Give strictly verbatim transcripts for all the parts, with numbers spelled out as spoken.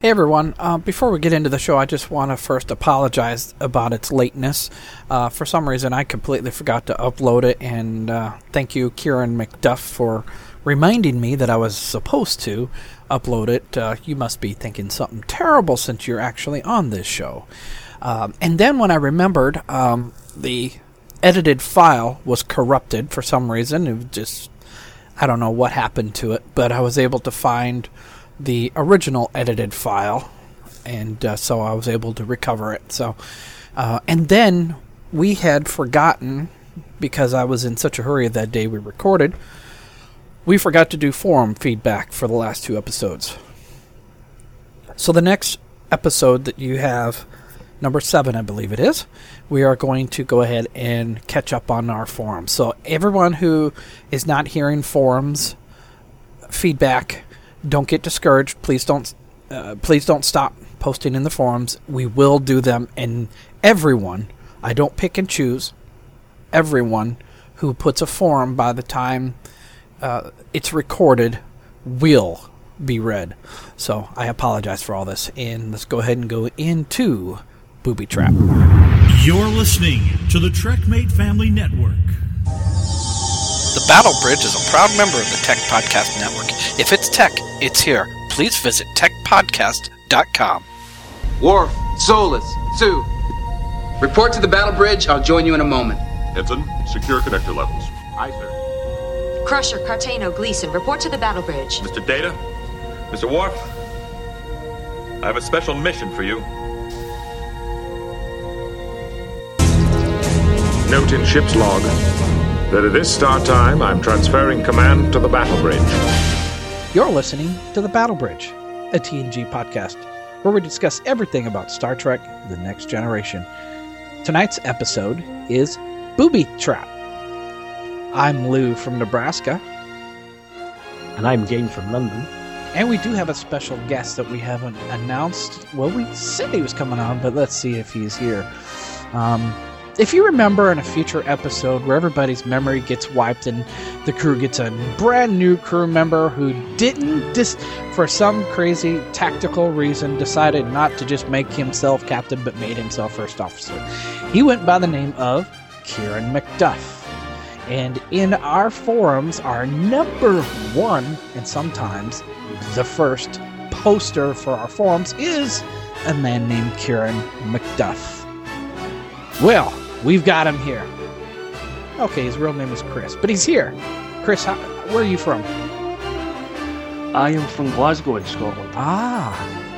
Hey everyone, uh, before we get into the show, I just want to first apologize about its lateness. Uh, for some reason, I completely forgot to upload it, and uh, thank you, Kieran McDuff, for reminding me that I was supposed to upload it. Uh, you must be thinking something terrible since you're actually on this show. Um, and then when I remembered, um, the edited file was corrupted for some reason. It was just, I don't know what happened to it, but I was able to find the original edited file, and uh, so I was able to recover it. So, uh, and then we had forgotten, because I was in such a hurry that day we recorded, we forgot to do forum feedback for the last two episodes. So the next episode that you have, number seven, I believe it is, we are going to go ahead and catch up on our forums. So everyone who is not hearing forums feedback, don't get discouraged. Please don't uh, please don't stop posting in the forums. We will do them, and everyone, I don't pick and choose, everyone who puts a forum by the time uh, it's recorded will be read. So I apologize for all this, and let's go ahead and go into Booby Trap. You're listening to the TrekMate Family Network. The Battle Bridge is a proud member of the Tech Podcast Network. If it's tech, it's here. Please visit tech podcast dot com. Worf, Solus, Sue. Report to the Battle Bridge. I'll join you in a moment. Ensign, secure connector levels. Aye, sir. Crusher, Cartano, Gleason, report to the Battle Bridge. Mister Data, Mister Worf, I have a special mission for you. Note in ship's log that at this start time, I'm transferring command to the Battle Bridge. You're listening to The Battle Bridge, a T N G podcast, where we discuss everything about Star Trek The Next Generation. Tonight's episode is Booby Trap. I'm Lou from Nebraska. And I'm Jane from London. And we do have a special guest that we haven't announced. Well, we said he was coming on, but let's see if he's here. Um... If you remember in a future episode where everybody's memory gets wiped and the crew gets a brand new crew member who didn't, dis- for some crazy tactical reason, decided not to just make himself captain but made himself first officer. He went by the name of Kieran McDuff. And in our forums, our number one, and sometimes the first poster for our forums, is a man named Kieran McDuff. Well, we've got him here. Okay, his real name is Chris, but he's here. Chris, how, where are you from? I am from Glasgow in Scotland. Ah.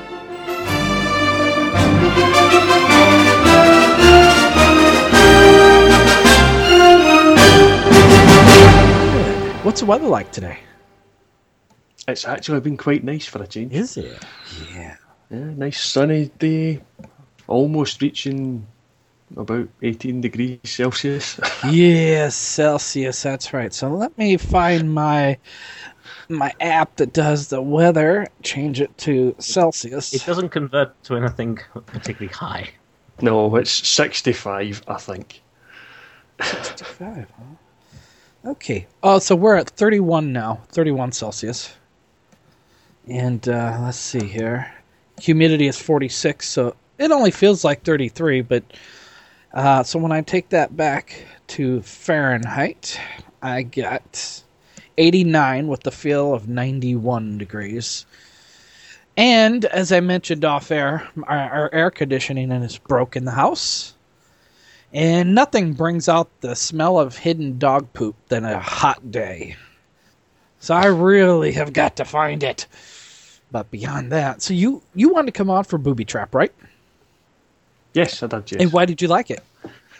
Good. What's the weather like today? It's actually been quite nice for a change. Is it? Yeah. Yeah, nice sunny day. Almost reaching about eighteen degrees Celsius. Yes, Celsius, that's right. So let me find my my app that does the weather, change it to Celsius. It doesn't convert to anything particularly high. No, it's sixty-five, I think. sixty-five, huh? Okay. Oh, so we're at thirty-one now, thirty-one Celsius. And uh, let's see here. Humidity is forty-six, so it only feels like thirty-three, but Uh, so when I take that back to Fahrenheit, I get eighty-nine with the feel of ninety-one degrees. And as I mentioned off air, our, our air conditioning is broke in the house. And nothing brings out the smell of hidden dog poop than a hot day. So I really have got to find it. But beyond that, so you, you wanted to come on for Booby Trap, right? Yes, I did, yes. And why did you like it?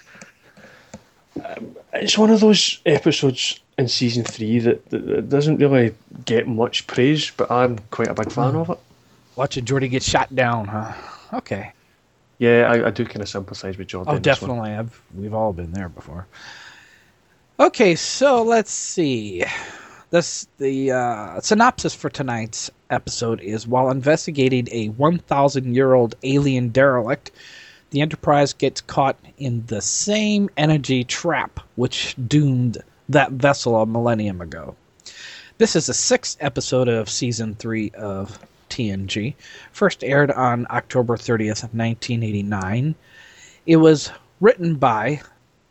Um, it's one of those episodes in season three that, that, that doesn't really get much praise, but I'm quite a big fan mm. of it. Watching Geordi get shot down, huh? Okay. Yeah, I, I do kind of sympathise with Geordi. Oh, definitely. I've, we've all been there before. Okay, so let's see. This the uh, synopsis for tonight's episode is: while investigating a one thousand year old alien derelict, the Enterprise gets caught in the same energy trap which doomed that vessel a millennium ago. This is the sixth episode of season three of T N G. First aired on October thirtieth, nineteen eighty-nine. It was written by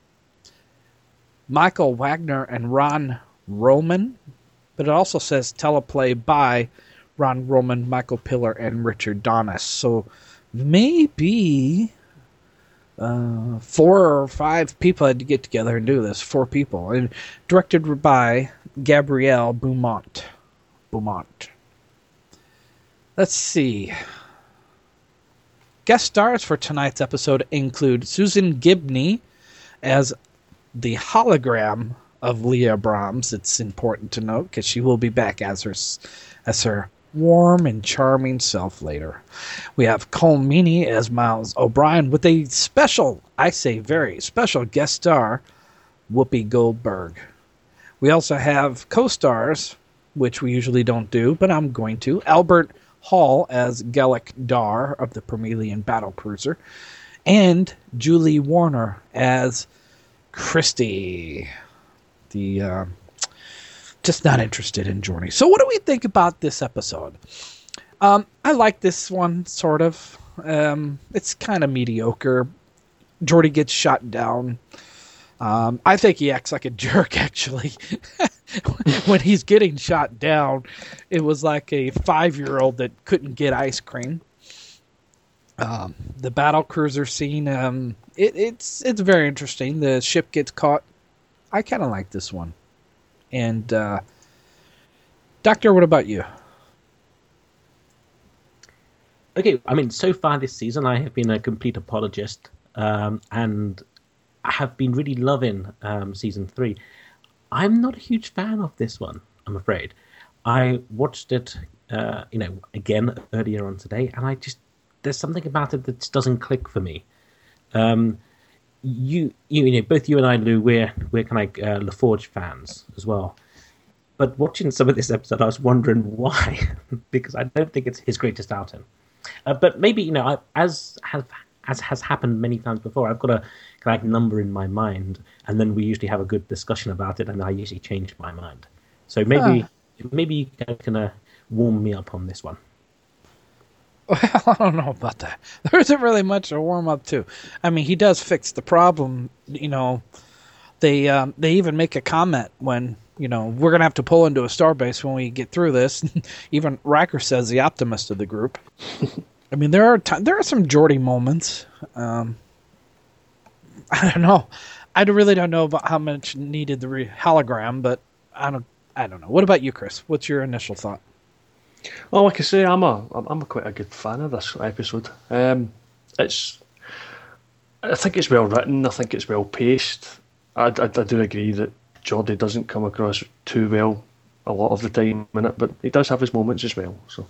Michael Wagner and Ron Roman, but it also says teleplay by Ron Roman, Michael Piller, and Richard Donis. So maybe uh, four or five people had to get together and do this. Four people. And directed by Gabrielle Beaumont. Beaumont. Let's see. Guest stars for tonight's episode include Susan Gibney as the hologram of Leah Brahms. It's important to note because she will be back as her as her warm and charming self later. We have Cole Meany as Miles O'Brien with a special, I say very special guest star, Whoopi Goldberg. We also have co-stars, which we usually don't do, but I'm going to. Albert Hall as Gellick Dar of the Promelian Battlecruiser, and Julie Warner as Christy. The uh, just not interested in Geordi. So what do we think about this episode? Um, I like this one, sort of. Um, it's kind of mediocre. Geordi gets shot down. Um, I think he acts like a jerk, actually. When he's getting shot down, it was like a five-year-old that couldn't get ice cream. Um, the battle cruiser scene, um, it, it's it's very interesting. The ship gets caught. I kind of like this one. And, uh, Doctor, what about you? Okay, I mean, so far this season, I have been a complete apologist, um, and I have been really loving um, season three. I'm not a huge fan of this one, I'm afraid. I watched it, uh, you know, again earlier on today, and I just there's something about it that just doesn't click for me. Um, you, you, you know, both you and I, Lou, we're we're kind of uh, LaForge fans as well. But watching some of this episode, I was wondering why, because I don't think it's his greatest outing. Uh, but maybe, you know, I, as has as has happened many times before, I've got a kind of number in my mind, and then we usually have a good discussion about it, and I usually change my mind. So maybe uh. maybe you can, can uh, warm me up on this one. Well, I don't know about that. There isn't really much to warm up to. I mean, he does fix the problem. You know, they um, they even make a comment when, you know, we're going to have to pull into a starbase when we get through this. Even Riker says, the optimist of the group. I mean, there are t- there are some Geordi moments. Um, I don't know. I really don't know about how much needed the re- hologram, but I don't. I don't know. What about you, Chris? What's your initial thought? Well, like I say, I'm a I'm a quite a good fan of this episode. Um, it's I think it's well written. I think it's well paced. I, I, I do agree that Geordi doesn't come across too well a lot of the time in it, but he does have his moments as well. So,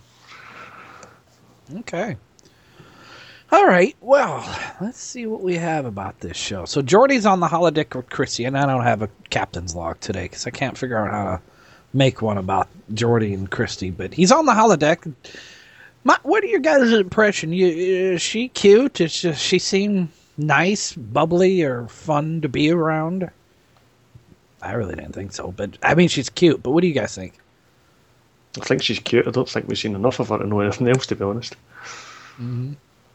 okay, all right. Well, let's see what we have about this show. So Geordi's on the holodeck with Chrissy, and I don't have a captain's log today because I can't figure out how to make one about Geordi and Christy, but he's on the holodeck. My, what are your guys' impression? You, is she cute? Is she, she seem nice, bubbly, or fun to be around? I really didn't think so, but I mean, she's cute. But what do you guys think? I think she's cute. I don't think we've seen enough of her to know anything else, to be honest. Mm-hmm.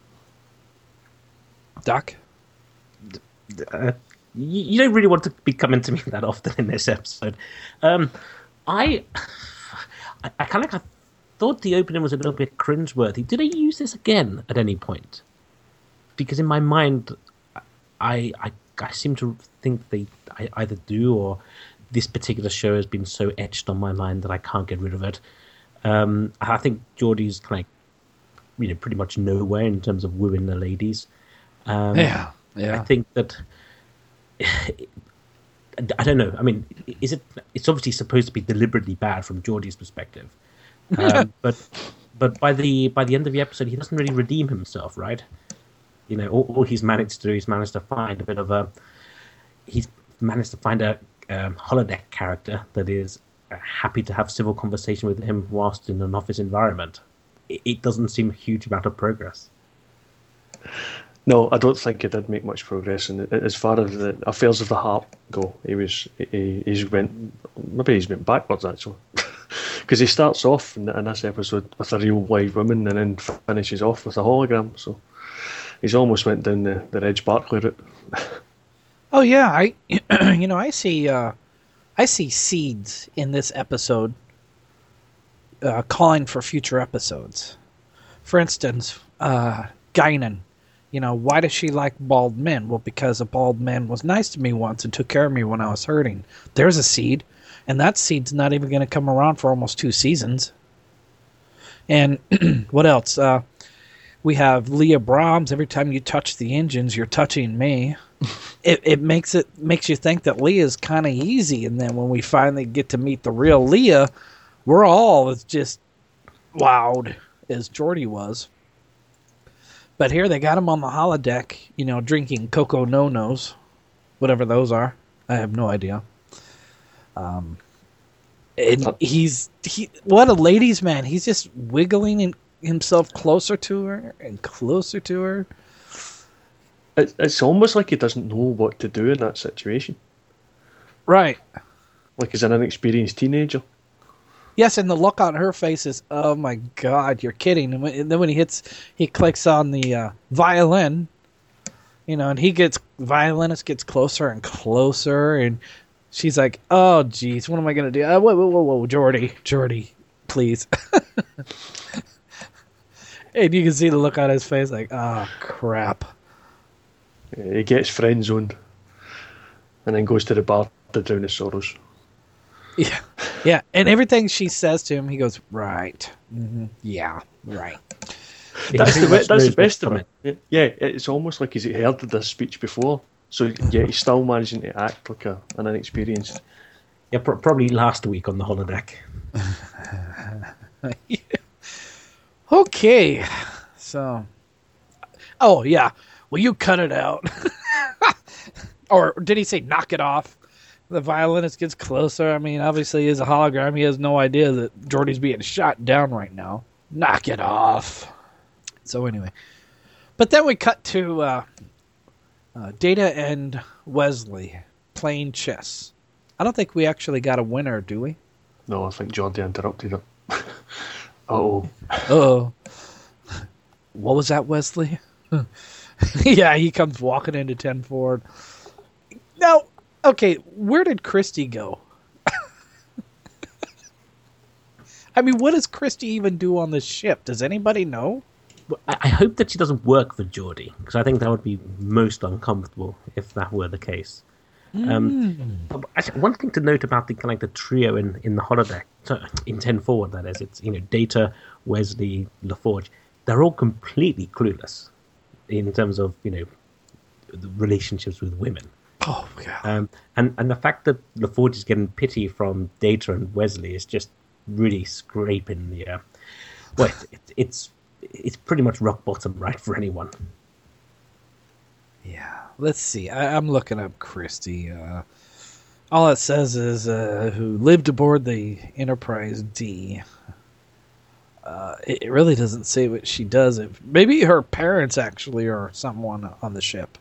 Doc? Uh, you, you don't really want to be coming to me that often in this episode. Um, I, I, I kind of thought the opening was a little bit cringeworthy. Did they use this again at any point? Because in my mind, I I, I seem to think they I either do, or this particular show has been so etched on my mind that I can't get rid of it. Um, I think Geordi's kind of, you know, pretty much nowhere in terms of wooing the ladies. Um, yeah, yeah. I think that. I don't know. I mean, is it? It's obviously supposed to be deliberately bad from Geordi's perspective, um, but but by the by the end of the episode, he doesn't really redeem himself, right? You know, all, all he's managed to do is managed to find a bit of a. He's managed to find a um, holodeck character that is happy to have civil conversation with him whilst in an office environment. It, it doesn't seem a huge amount of progress. No, I don't think he did make much progress. And as far as the affairs of the heart go, he was he, he's went maybe he's went backwards actually, because he starts off in, in this episode with a real live woman and then finishes off with a hologram. So he's almost went down the, the Reg Barkley route. Oh yeah, I you know I see uh, I see seeds in this episode uh, calling for future episodes. For instance, uh, Guinan. You know, why does she like bald men? Well, because a bald man was nice to me once and took care of me when I was hurting. There's a seed, and that seed's not even going to come around for almost two seasons. And what else? Uh, we have Leah Brahms. Every time you touch the engines, you're touching me. it it makes it makes you think that Leah's kind of easy, and then when we finally get to meet the real Leah, we're all as just wowed as Geordi was. But here they got him on the holodeck, you know, drinking Coco No-Nos, whatever those are. I have no idea. Um, and he's he what a ladies' man. He's just wiggling in, himself closer to her and closer to her. It's it's almost like he doesn't know what to do in that situation. Right. Like he's an inexperienced teenager. Yes, and the look on her face is, oh my God, you're kidding. And, when, and then when he hits, he clicks on the uh, violin, you know, and he gets, violinist gets closer and closer, and she's like, oh, geez, what am I going to do? Uh, whoa, whoa, whoa, whoa, Geordi, Geordi, please. And you can see the look on his face like, oh, crap. Yeah, he gets friend zoned and then goes to the bar to drown his sorrows. Yeah, yeah, and everything she says to him, he goes, right, mm-hmm. yeah, right. That's the be- that's the best of it. Yeah, it's almost like he's heard this speech before, so yeah, he's still managing to act like a, an inexperienced. Yeah, pr- probably last week on the holodeck. Yeah. Okay, so, oh yeah, will you cut it out? Or did he say knock it off? The violinist gets closer. I mean, obviously, he's a hologram. He has no idea that Geordi's being shot down right now. Knock it off. So anyway. But then we cut to uh, uh, Data and Wesley playing chess. I don't think we actually got a winner, do we? No, I think Geordi interrupted it. Uh-oh. Uh-oh. What was that, Wesley? Yeah, he comes walking into ten Ford. Now... Okay, where did Christy go? I mean, what does Christy even do on this ship? Does anybody know? Well, I hope that she doesn't work for Geordi, because I think that would be most uncomfortable if that were the case. Mm. Um, actually, one thing to note about the kind of like the trio in, in the holodeck, so in ten Forward, that is, it's, you know, Data, Wesley, LaForge. They're all completely clueless in terms of, you know, the relationships with women. Oh, yeah. Um, and, and the fact that LaForge is getting pity from Data and Wesley is just really scraping the... Uh, well, it, it, it's it's pretty much rock bottom, right, for anyone. Yeah. Let's see. I, I'm looking up Christy. Uh, all it says is uh, who lived aboard the Enterprise D. Uh, it, it really doesn't say what she does. It, maybe her parents actually are someone on the ship.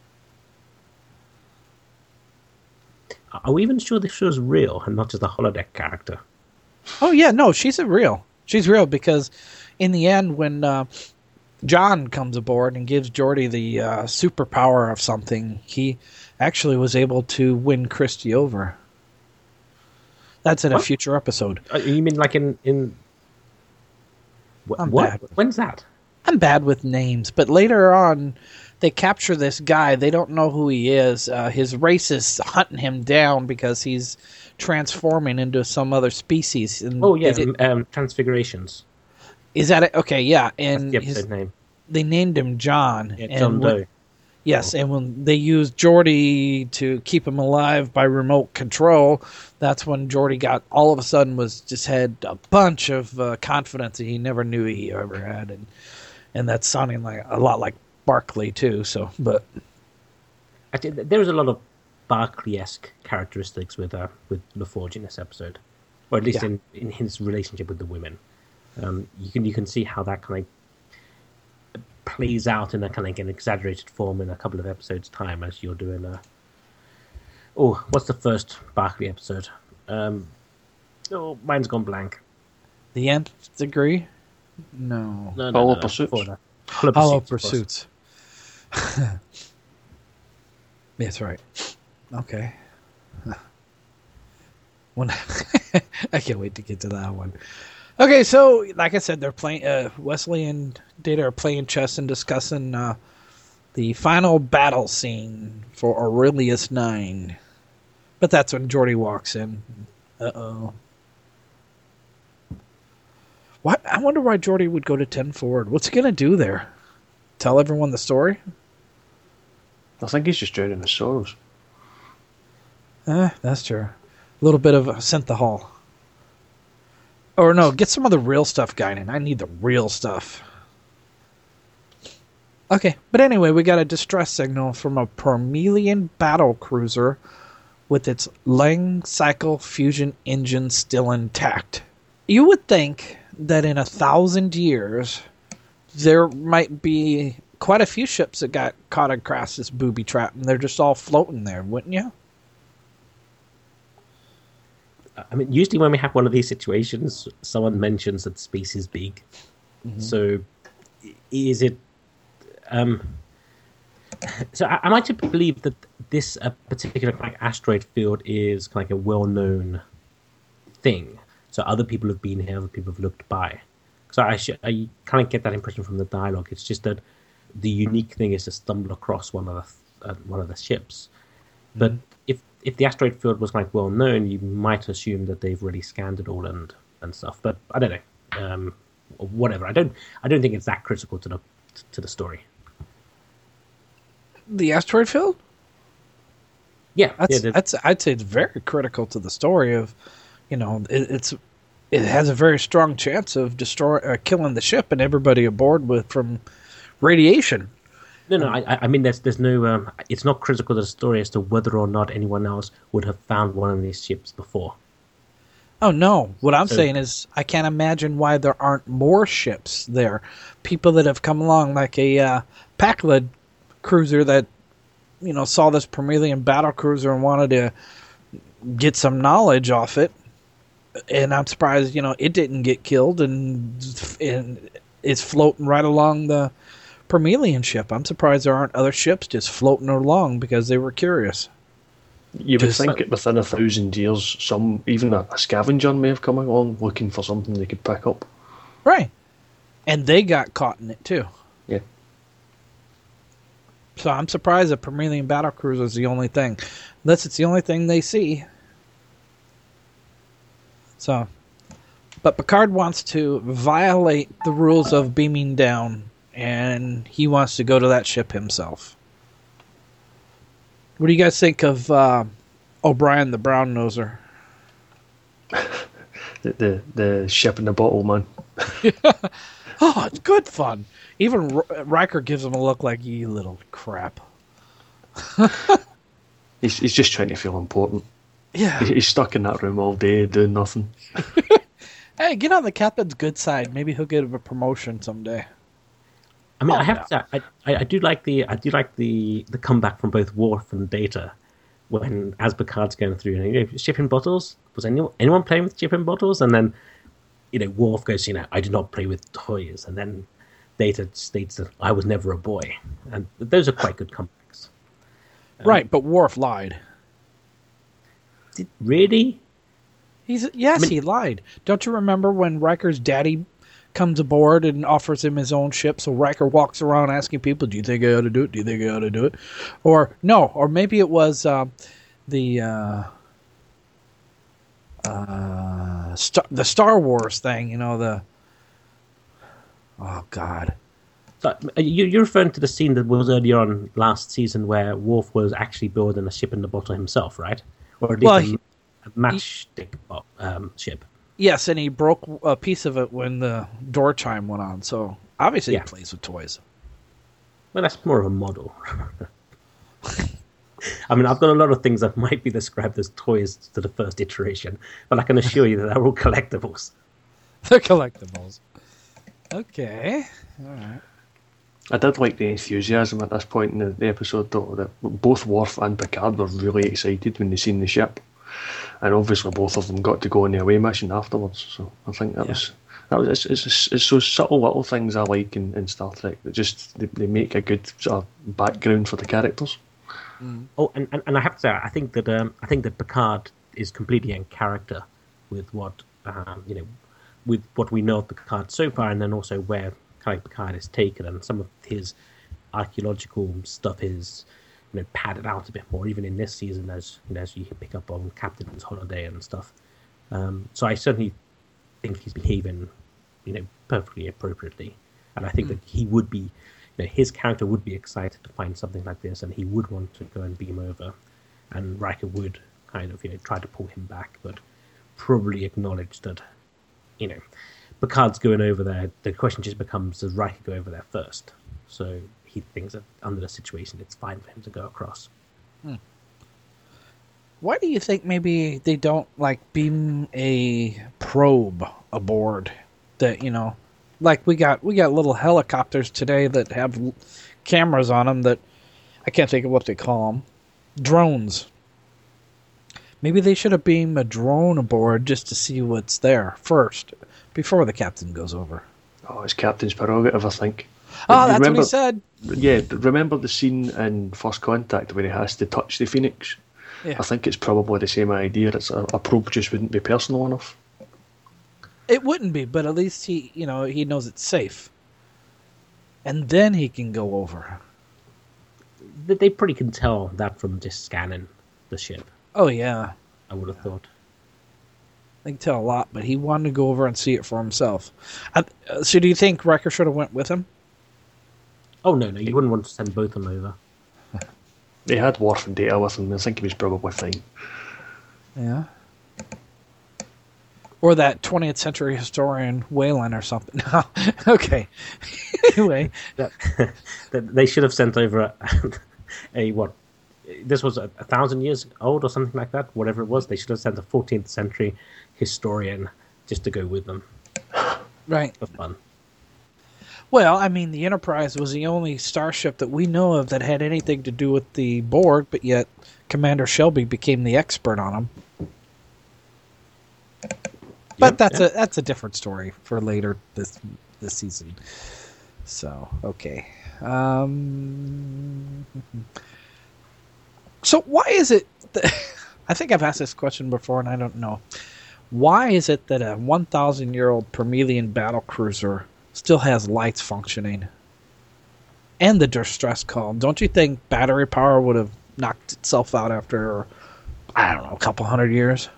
Are we even sure this show's real and not just a holodeck character? Oh, yeah, no, she's a real. She's real because in the end, when uh, John comes aboard and gives Geordi the uh, superpower of something, he actually was able to win Christy over. That's in what? a future episode. Uh, you mean like in... in... Wh- I'm what? bad. When's that? I'm bad with names, but later on... They capture this guy. They don't know who he is. Uh, his race is hunting him down because he's transforming into some other species. And oh, yeah, did, um, Transfigurations. Is that it? Okay, yeah. And That's the episode his, name. They named him John. Yeah, and John when, Doe. Yes, and when they used Geordi to keep him alive by remote control, that's when Geordi got, all of a sudden, was just had a bunch of uh, confidence that he never knew he ever had. And, and that's sounding like a lot like Barkley too, so but actually, there was a lot of Barkley-esque characteristics with uh, with LaForge in this episode, or at least yeah. in, in his relationship with the women. Um, you can you can see how that kind of plays out in a kind of like an exaggerated form in a couple of episodes' time as you're doing a. Oh, what's the first Barkley episode? Um, oh, mine's gone blank. The Nth Degree? No. No, no, Hollow no, no, Pursuits. before that. Hollow Hollow Pursuits, of course. Pursuits. That's right. Okay. When I can't wait to get to that one. Okay, so like I said, they're playing. Uh, Wesley and Data are playing chess and discussing uh, the final battle scene for Aurelius Nine. But that's when Geordi walks in. Uh oh. What? I wonder why Geordi would go to ten forward. What's he gonna do there? Tell everyone the story? I think he's just drowning his sorrows. Eh, that's true. A little bit of a synthahol. Or no, get some of the real stuff, Guinan. I need the real stuff. Okay, but anyway, we got a distress signal from a Promelian battle cruiser with its Lang cycle fusion engine still intact. You would think that in a thousand years, there might be quite a few ships that got caught across this booby trap, and they're just all floating there, wouldn't you? I mean, usually when we have one of these situations, someone mentions that space is big. Mm-hmm. So, is it? Um, so, I, I might to believe that this uh, particular like asteroid field is kind of like a well-known thing. So, other people have been here, other people have looked by. So, I sh- I kind of get that impression from the dialogue. It's just that the unique thing is to stumble across one of the uh, one of the ships, but mm-hmm. if If the asteroid field was like well known, you might assume that they've already scanned it all and, and stuff. But I don't know. Um, whatever. I don't. I don't think it's that critical to the to the story. The asteroid field? Yeah, that's, yeah, that's. I'd say it's very critical to the story of, you know, it, it's it has a very strong chance of destroy uh, killing the ship and everybody aboard with from radiation. No, no. I, I mean, there's there's no. Um, it's not critical to the story as to whether or not anyone else would have found one of these ships before. Oh no! What I'm so, saying is, I can't imagine why there aren't more ships there. People that have come along, like a uh, Pakled cruiser that, you know, saw this Promelian battle cruiser and wanted to get some knowledge off it. And I'm surprised, you know, it didn't get killed and and it's floating right along the Promelian ship. I'm surprised there aren't other ships just floating along because they were curious. You would just, think that within a thousand years, some even a, a scavenger may have come along looking for something they could pick up. Right. And they got caught in it too. Yeah. So I'm surprised that Promelian battle cruiser is the only thing. Unless it's the only thing they see. So, but Picard wants to violate the rules of beaming down, and he wants to go to that ship himself. What do you guys think of uh, O'Brien the Brown Noser? the, the the ship in the bottle, man. Oh, it's good fun. Even R- Riker gives him a look like, you little crap. he's he's just trying to feel important. Yeah. He's stuck in that room all day doing nothing. Hey, get on the captain's good side. Maybe he'll get a promotion someday. I mean, oh, I have yeah. to. I, I do like the. I do like the the comeback from both Worf and Data, when as Picard's going through and you know, shipping bottles. Was anyone anyone playing with shipping bottles? And then, you know, Worf goes, you know, I do not play with toys. And then Data states that I was never a boy, and those are quite good comebacks. Um, Right, but Worf lied. Did, really? He's yes, I mean, he lied. Don't you remember when Riker's daddy comes aboard and offers him his own ship? So Riker walks around asking people, "Do you think I ought to do it? Do you think I ought to do it?" Or no, or maybe it was uh, the uh, uh, Star- the Star Wars thing. You know the oh god. So, you, you're referring to the scene that was earlier on last season where Worf was actually building a ship in the bottle himself, right? Or at least well, a, he, a matchstick um, ship. Yes, and he broke a piece of it when the door chime went on. So obviously yeah. he plays with toys. Well, that's more of a model. I mean, I've got a lot of things that might be described as toys to the first iteration, but I can assure you that they're all collectibles. They're collectibles. Okay. All right. I did like the enthusiasm at this point in the, the episode, though, that both Worf and Picard were really excited when they seen the ship. And obviously both of them got to go on the away mission afterwards, so I think that yeah. was That was, it's, it's, it's those subtle little things I like in, in Star Trek that just they, they make a good sort of background for the characters. Mm. Oh, and, and, and I have to say, I think that um, I think that Picard is completely in character with what um, you know, with what we know of Picard so far, and then also where kind of Picard is taken, and some of his archaeological stuff is, you know, padded out a bit more, even in this season, as you know, as you pick up on Captain's Holiday and stuff. Um, so I certainly think he's behaving, you know, perfectly appropriately, and I think mm. that he would be. You know, his character would be excited to find something like this, and he would want to go and beam over, and Riker would kind of, you know, try to pull him back, but probably acknowledge that, you know, Picard's going over there. The question just becomes, does Riker go over there first? So he thinks that under the situation, it's fine for him to go across. Hmm. Why do you think maybe they don't like beam a probe aboard that, you know? Like we got we got little helicopters today that have cameras on them that I can't think of what they call them. Drones. Maybe they should have beamed a drone aboard just to see what's there first before the captain goes over. Oh, it's Captain's prerogative, I think. Oh, that's remember, what he said. Yeah, remember the scene in First Contact where he has to touch the Phoenix? Yeah. I think it's probably the same idea. It's a, a probe just wouldn't be personal enough. It wouldn't be, but at least he, you know, he knows it's safe. And then he can go over. They pretty can tell that from just scanning the ship. Oh, yeah. I would have thought. They can tell a lot, but he wanted to go over and see it for himself. Uh, so do you think Riker should have went with him? Oh, no, no. You wouldn't want to send both of them over. They had Worf and Data with him. I think he was probably fine. Yeah. Or that twentieth century historian Whalen or something. No. Okay. Anyway. That, that they should have sent over a, a, what? This was a, a thousand years old or something like that. Whatever it was. They should have sent a fourteenth century historian just to go with them. Right. For fun. Well, I mean, the Enterprise was the only starship that we know of that had anything to do with the Borg, but yet Commander Shelby became the expert on them. But Yep, that's yep. a that's a different story for later this this season. So okay. Um, so why is it that, I think I've asked this question before and I don't know. Why is it that a one thousand year old Permelian battle cruiser still has lights functioning and the distress call? Don't you think battery power would have knocked itself out after, I don't know, a couple hundred years?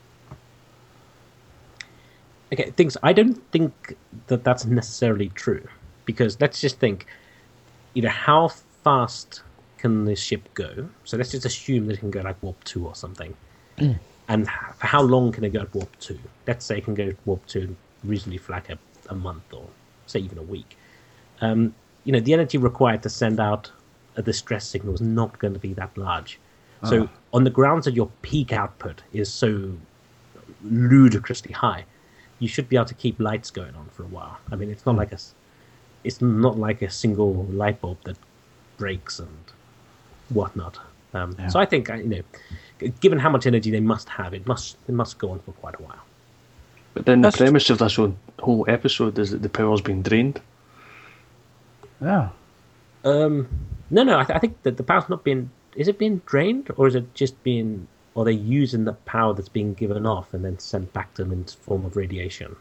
Okay, things. I don't think that that's necessarily true, because let's just think, you know, how fast can this ship go? So let's just assume that it can go like warp two or something, mm. and for how long can it go at warp two? Let's say it can go warp two reasonably for like a, a month or say even a week. Um, you know, the energy required to send out a distress signal is not going to be that large. So Oh. on the grounds that your peak output is so ludicrously high, you should be able to keep lights going on for a while. I mean, it's not like a, it's not like a single light bulb that breaks and whatnot. Um, Yeah. So I think, you know, given how much energy they must have, it must it must go on for quite a while. But then That's the premise of this whole, whole episode is that the power's been drained. Yeah. Um, no, no, I, th- I think that the power's not being. Is it being drained, or is it just being? Or are they using the power that's being given off and then sent back to them in the form of radiation?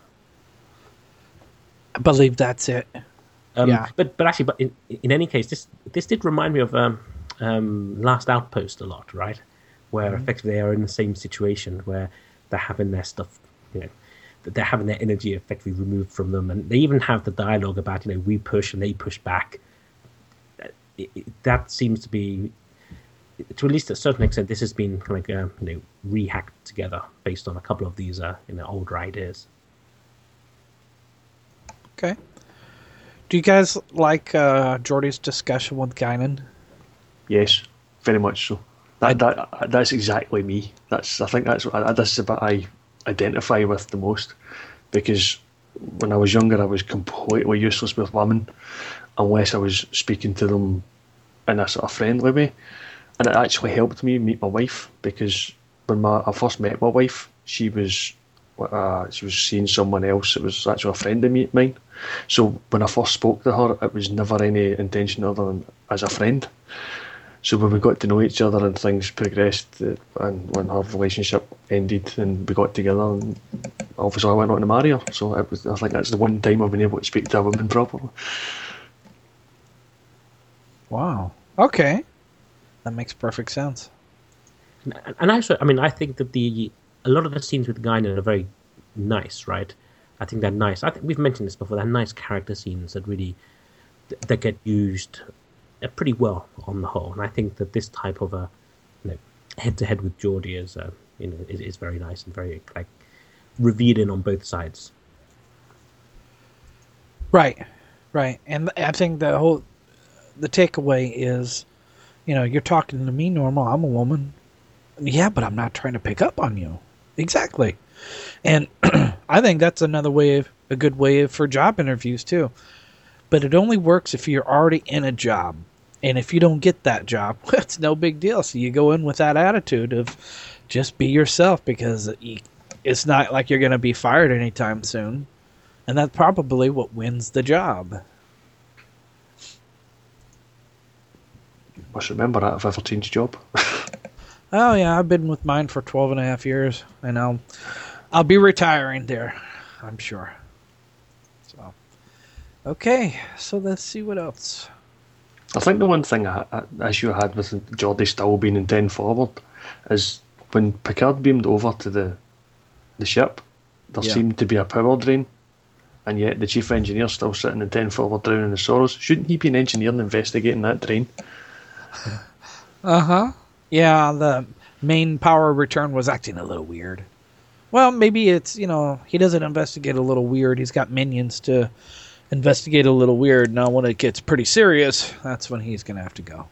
I believe that's it. Um, Yeah. But but actually, but in in any case, this this did remind me of um, um, Last Outpost a lot, right? Where Mm-hmm. effectively they are in the same situation where they're having their stuff, you know, that they're having their energy effectively removed from them, and they even have the dialogue about, you know, we push and they push back. It, it, that seems to be, to at least a certain extent, this has been kind of uh, you know, rehacked together based on a couple of these uh, you know, older ideas. Okay. Do you guys like uh, Geordie's discussion with Guinan? Yes, very much so. That, that that's exactly me. That's I think that's I, this is what I identify with the most, because when I was younger I was completely useless with women unless I was speaking to them in a sort of friendly way, and it actually helped me meet my wife, because when my, I first met my wife, she was uh, she was seeing someone else. It was actually a friend of me, mine. So when I first spoke to her, it was never any intention other than as a friend. So when we got to know each other and things progressed, uh, and when her relationship ended and we got together, and obviously I went on to marry her. So it was, I think that's the one time I've been able to speak to a woman properly. Wow. Okay. That makes perfect sense. And also, I mean, I think that the a lot of the scenes with Guinan are very nice, right? I think they're nice. I think we've mentioned this before. They're nice character scenes that really that get used pretty well on the whole. And I think that this type of a you know head to head with Geordi is uh, you know is, is very nice and very like revealing on both sides. Right, right. And I think the whole the takeaway is, you know, you're talking to me normal. I'm a woman. Yeah, but I'm not trying to pick up on you. Exactly. And I think that's another way of a good way for job interviews too. But it only works if you're already in a job. And if you don't get that job, it's no big deal. So you go in with that attitude of just be yourself, because it's not like you're going to be fired anytime soon. And that's probably what wins the job. Must remember that if I ever change job. Oh yeah, I've been with mine for twelve and a half years, and I'll I'll be retiring there, I'm sure. So, okay, so let's see what else. I think the one thing I, I, issue I had with Geordi still being in ten forward is when Picard beamed over to the the ship, there Yeah. seemed to be a power drain, and yet the chief engineer's still sitting in ten forward drowning in sorrows. Shouldn't he be an engineer and investigating that drain? Uh-huh. Yeah, the main power return was acting a little weird. Well, maybe it's, you know, he doesn't investigate a little weird. He's got minions to investigate a little weird. Now, when it gets pretty serious, that's when he's going to have to go.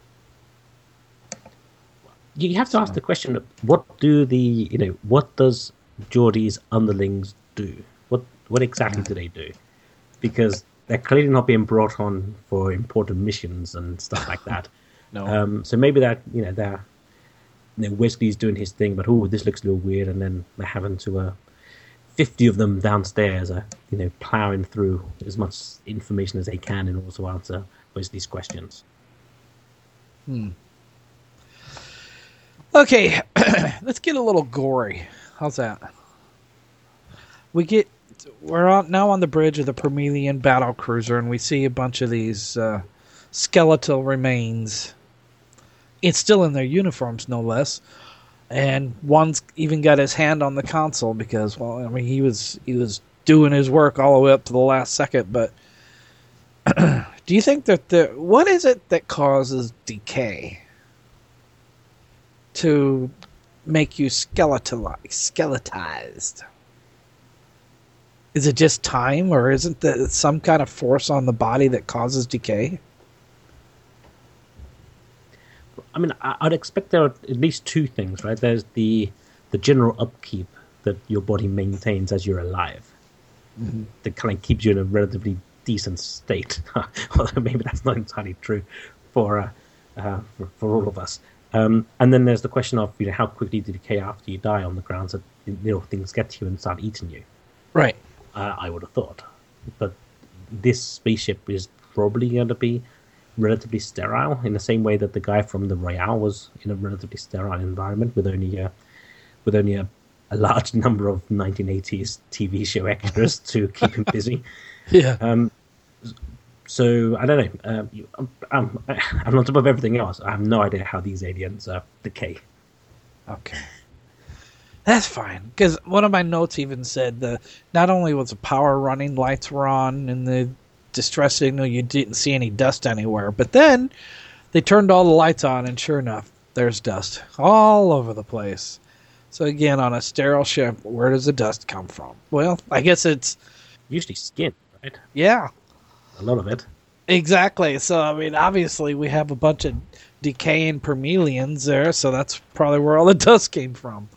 You have to ask the question: what do the you know what does Geordi's underlings do? What what exactly do they do? Because they're clearly not being brought on for important missions and stuff like that. No. Um, so maybe that you know they're you know, Wesley's doing his thing, but oh, this looks a little weird, and then they're having to uh, fifty of them downstairs are you know plowing through as much information as they can in order to answer Wesley's questions. Hmm. Okay, let's get a little gory. How's that? We get we're on, now on the bridge of the Promelian battle cruiser, and we see a bunch of these uh, skeletal remains. It's still in their uniforms, no less. And one's even got his hand on the console because, well, I mean, he was he was doing his work all the way up to the last second. But do you think that the what is it that causes decay to make you skeletal skeletized? Is it just time, or isn't there some kind of force on the body that causes decay? I mean, I'd expect there are at least two things, right? There's the the general upkeep that your body maintains as you're alive, mm-hmm. that kind of keeps you in a relatively decent state. Although maybe that's not entirely true for uh, uh, for, for all of us. Um, and then there's the question of you know how quickly do you decay after you die on the grounds that you know things get to you and start eating you. Right. Uh, I would have thought, but this spaceship is probably going to be relatively sterile in the same way that the guy from the Royale was in a relatively sterile environment with only a, with only a, a large number of nineteen eighties T V show extras to keep him busy. Yeah. Um. So I don't know. Um, you, I'm, I'm on top of everything else. I have no idea how these aliens uh, decay. Okay. That's fine, because one of my notes even said the not only was the power running, lights were on, and the distress signal, you didn't see any dust anywhere. But then they turned all the lights on, and sure enough, there's dust all over the place. So again, on a sterile ship, where does the dust come from? Well, I guess it's usually skin, right? Yeah. A lot of it. Exactly. So, I mean, obviously we have a bunch of decaying Promelians there, so that's probably where all the dust came from.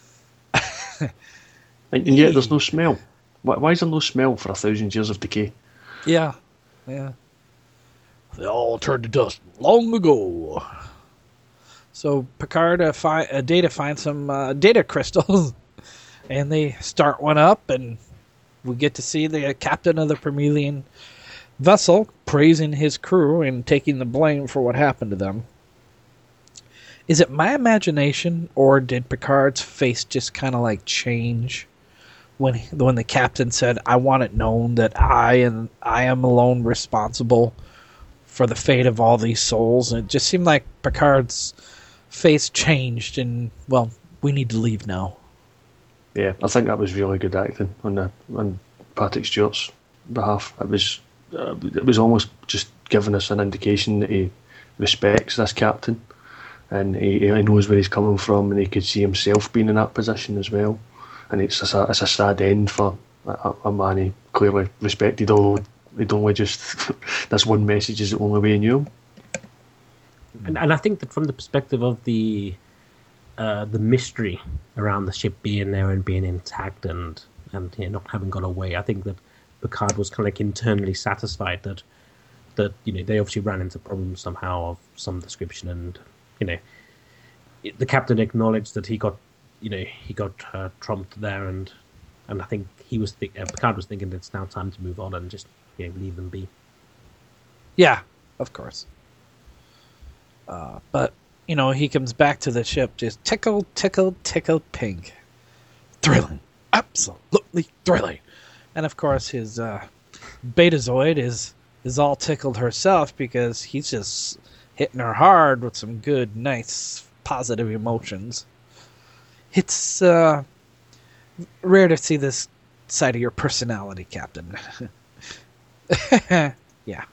And yet there's no smell. Why, why is there no smell for a thousand years of decay? Yeah, yeah. They all turned to dust long ago. So Picard, uh, fi- uh, Data finds some uh, data crystals, And they start one up, and we get to see the captain of the Promelian vessel praising his crew and taking the blame for what happened to them. Is it my imagination, or did Picard's face just kind of like change when when the captain said, "I want it known that I and I am alone responsible for the fate of all these souls"? And it just seemed like Picard's face changed, and well, we need to leave now. Yeah, I think that was really good acting on the on Patrick Stewart's behalf. It was uh, it was almost just giving us an indication that he respects this captain. And he, he knows where he's coming from, and he could see himself being in that position as well. And it's a, it's a sad end for a, a man he clearly respected, although he'd only just, this one message is the only way he knew him. And, and I think that from the perspective of the uh, the mystery around the ship being there and being intact and, and you know, not having got away, I think that Picard was kind of like internally satisfied that, that you know, they obviously ran into problems somehow of some description, and you know, the captain acknowledged that he got, you know, he got uh, trumped there, and and I think he was th- uh, Picard was thinking that it's now time to move on and just, you know, leave them be. Yeah, of course. Uh, but you know, he comes back to the ship just tickle, tickle, tickle, pink, thrilling, absolutely thrilling, and of course his uh, Betazoid is is all tickled herself because he's just hitting her hard with some good, nice, positive emotions. It's uh, rare to see this side of your personality, Captain. Yeah.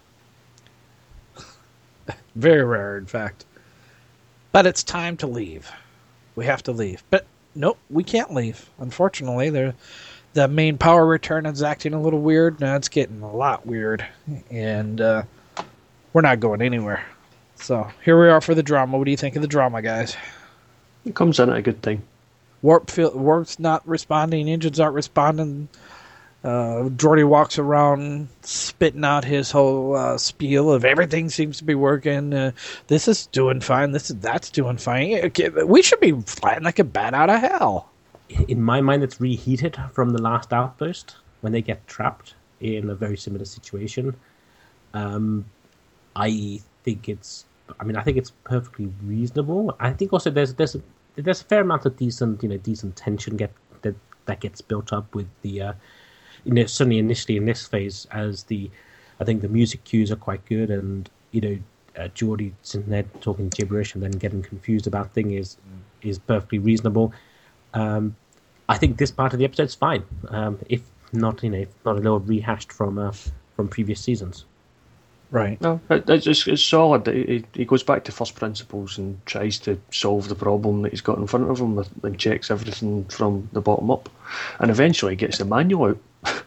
Very rare, in fact. But it's time to leave. We have to leave. But nope, we can't leave. Unfortunately, the the main power return is acting a little weird. Now it's getting a lot weird. And uh, we're not going anywhere. So, here we are for the drama. What do you think of the drama, guys? It comes in at a good time. Warp feel, Warp's not responding. Engines aren't responding. Uh, Geordi walks around spitting out his whole uh, spiel of everything seems to be working. Uh, this is doing fine. This is that's doing fine. We should be flying like a bat out of hell. In my mind, it's reheated from the last outburst when they get trapped in a very similar situation. Um, I think it's. I mean, I think it's perfectly reasonable. I think also there's there's a, there's a fair amount of decent, you know, decent tension get that that gets built up with the, uh, you know, certainly initially in this phase as the, I think the music cues are quite good, and you know, uh, Geordi sitting there talking gibberish and then getting confused about things is is perfectly reasonable. Um, I think this part of the episode's fine, um, if not, you know, if not a little rehashed from uh, from previous seasons. Right. No, it, it's, it's solid. He, he goes back to first principles and tries to solve the problem that he's got in front of him and checks everything from the bottom up. And eventually gets the manual out.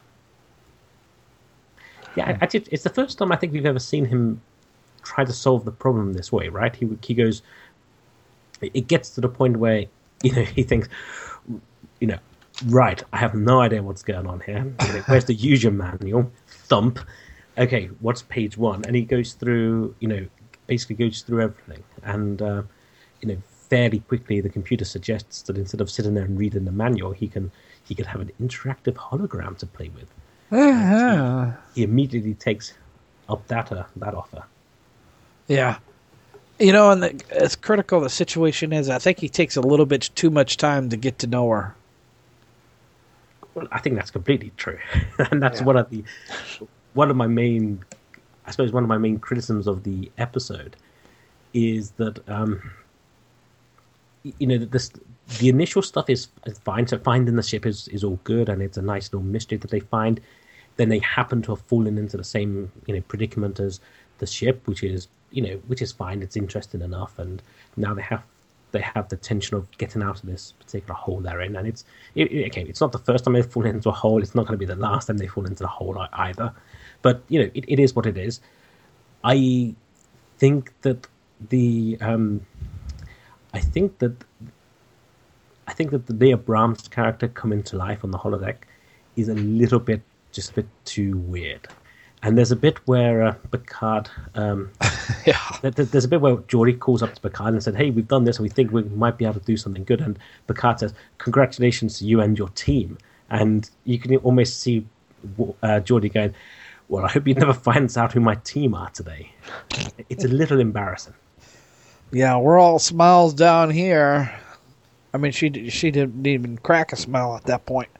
Yeah, actually, it's the first time I think we've ever seen him try to solve the problem this way, right? He he goes... It gets to the point where, you know, he thinks, you know, right, I have no idea what's going on here. You know, where's the user manual? Thump. Okay, what's page one? And he goes through, you know, basically goes through everything. And, uh, you know, fairly quickly the computer suggests that instead of sitting there and reading the manual, he can he could have an interactive hologram to play with. Uh-huh. He, he immediately takes up that, uh, that offer. Yeah. You know, and the, as critical the situation is, I think he takes a little bit too much time to get to know her. Well, I think that's completely true. And that's Yeah. one of the... One of my main, I suppose, one of my main criticisms of the episode is that, um, you know, this the initial stuff is, is fine. So finding the ship is, is all good, and it's a nice little mystery that they find. Then they happen to have fallen into the same, you know, predicament as the ship, which is, you know, which is fine. It's interesting enough, and now they have they have the tension of getting out of this particular hole they're in, and it's it, it, okay. It's not the first time they've fallen into a hole. It's not going to be the last time they fall into the hole either. But, you know, it, it is what it is. I think that the, um, I think that, I think that the Leah Brahms character coming to life on the holodeck is a little bit, just a bit too weird. And there's a bit where uh, Picard um, Yeah. There's a bit where Geordi calls up to Picard and said, hey, we've done this and we think we might be able to do something good. And Picard says, congratulations to you and your team. And you can almost see uh, Geordi going, well, I hope he never finds out who my team are today. It's a little embarrassing. Yeah, we're all smiles down here. I mean, she she didn't even crack a smile at that point.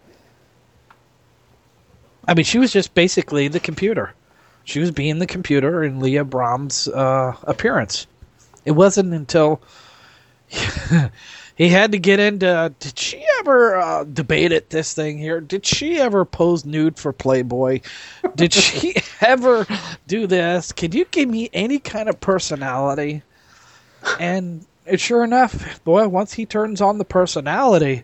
I mean, she was just basically the computer. She was being the computer in Leah Brahms' uh, appearance. It wasn't until he had to get into, did she ever uh, debate at this thing here? Did she ever pose nude for Playboy? Did she ever do this? Can you give me any kind of personality? And sure enough, boy, once he turns on the personality,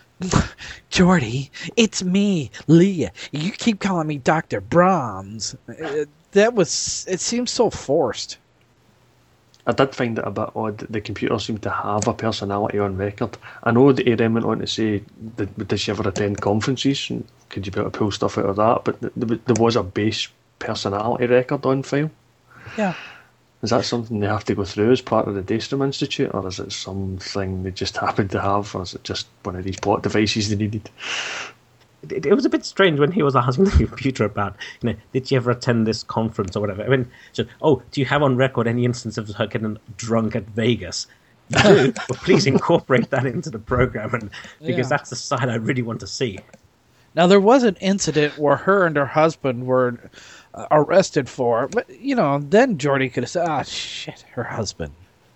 Geordi, it's me, Leah. You keep calling me Doctor Brahms. It, that was, it seems so forced. I did find it a bit odd that the computer seemed to have a personality on record. I know that he then went on to say, did, did she ever attend conferences? And could you be able to pull stuff out of that? But th- there was a base personality record on file. Yeah. Is that something they have to go through as part of the Daystrom Institute, or is it something they just happened to have, or is it just one of these plot devices they needed? It, it was a bit strange when he was asking the computer about, you know, did you ever attend this conference or whatever? I mean, so, oh, do you have on record any instance of her getting drunk at Vegas? You do? Well, please incorporate that into the program, and because yeah. that's the side I really want to see. Now, there was an incident where her and her husband were uh, arrested for, but, you know, then Geordi could have said, ah, shit, her husband.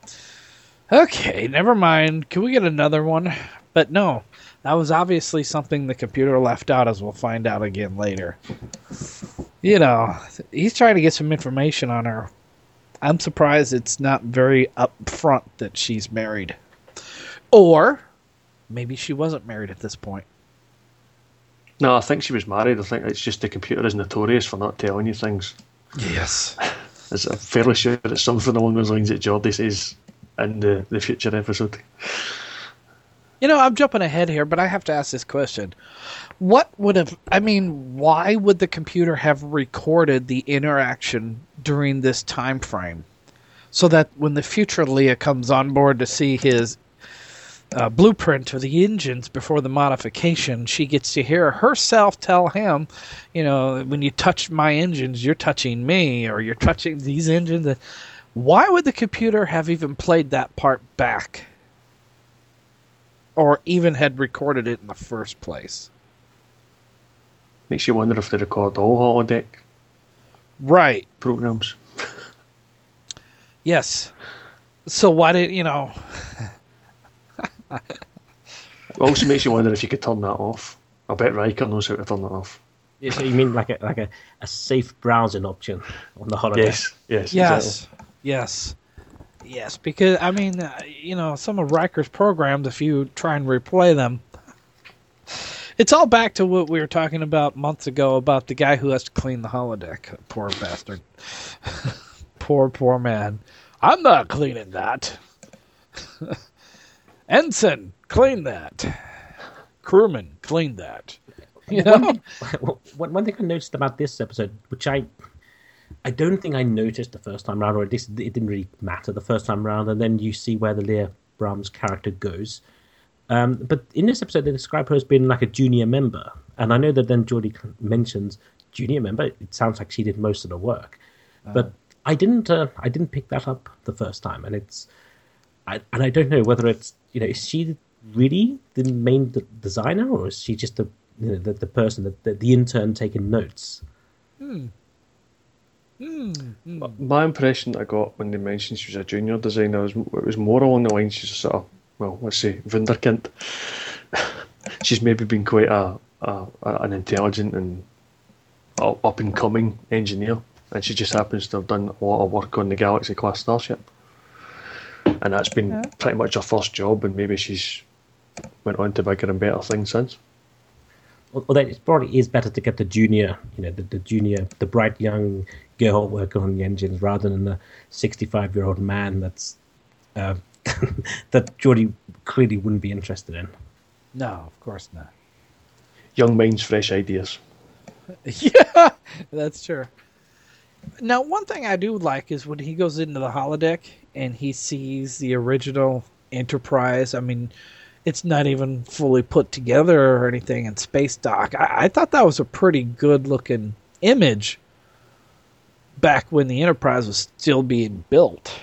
Okay, never mind. Can we get another one? But no, that was obviously something the computer left out, as we'll find out again later. You know, he's trying to get some information on her. I'm surprised it's not very upfront that she's married. Or maybe she wasn't married at this point. No, I think she was married. I think it's just the computer is notorious for not telling you things. Yes. It's, I'm fairly sure it's something along those lines that Geordi says in the, the future episode. You know, I'm jumping ahead here, but I have to ask this question. What would have, I mean, why would the computer have recorded the interaction during this time frame? So that when the future Leah comes on board to see his uh, blueprint of the engines before the modification, she gets to hear herself tell him, you know, when you touch my engines, you're touching me, or you're touching these engines. Why would the computer have even played that part back? Or even had recorded it in the first place? Makes you wonder if they record all holodeck right programs. Yes. So why did, you know... It also makes you wonder if you could turn that off. I bet Riker knows how to turn that off. Yeah, so you mean like a like a, a safe browsing option on the holodeck? Yes, yes, yes, exactly. yes, yes. Because I mean, uh, you know, some of Riker's programs, if you try and replay them, it's all back to what we were talking about months ago about the guy who has to clean the holodeck. Poor bastard. Poor, poor man. I'm not cleaning that. Ensign, clean that. Crewman, clean that. You know? One thing, one, one thing I noticed about this episode, which I I don't think I noticed the first time around, or at least it didn't really matter the first time around, and then you see where the Leah Brahms character goes. Um, but in this episode, they describe her as being like a junior member. And I know that then Geordi mentions junior member. It sounds like she did most of the work. Uh, but I didn't uh, I didn't pick that up the first time. And it's I, and I don't know whether it's, you know, is she really the main d- designer, or is she just the you know, the, the person, that the, the intern taking notes? Hmm. Hmm. Hmm. My impression that I got when they mentioned she was a junior designer was it was more along the lines she's a sort of, well, let's say, wunderkind. She's maybe been quite a, a, a an intelligent and up and coming engineer, and she just happens to have done a lot of work on the Galaxy class starship, and that's been yeah. pretty much her first job, and maybe she's went on to bigger and better things since. Although it probably is better to get the junior, you know, the, the junior, the bright young girl working on the engines rather than the sixty-five-year-old man that's uh, that Geordi clearly wouldn't be interested in. No, of course not. Young minds, fresh ideas. Yeah, that's true. Now, one thing I do like is when he goes into the holodeck and he sees the original Enterprise. I mean, it's not even fully put together or anything in space dock. I, I thought that was a pretty good looking image back when the Enterprise was still being built.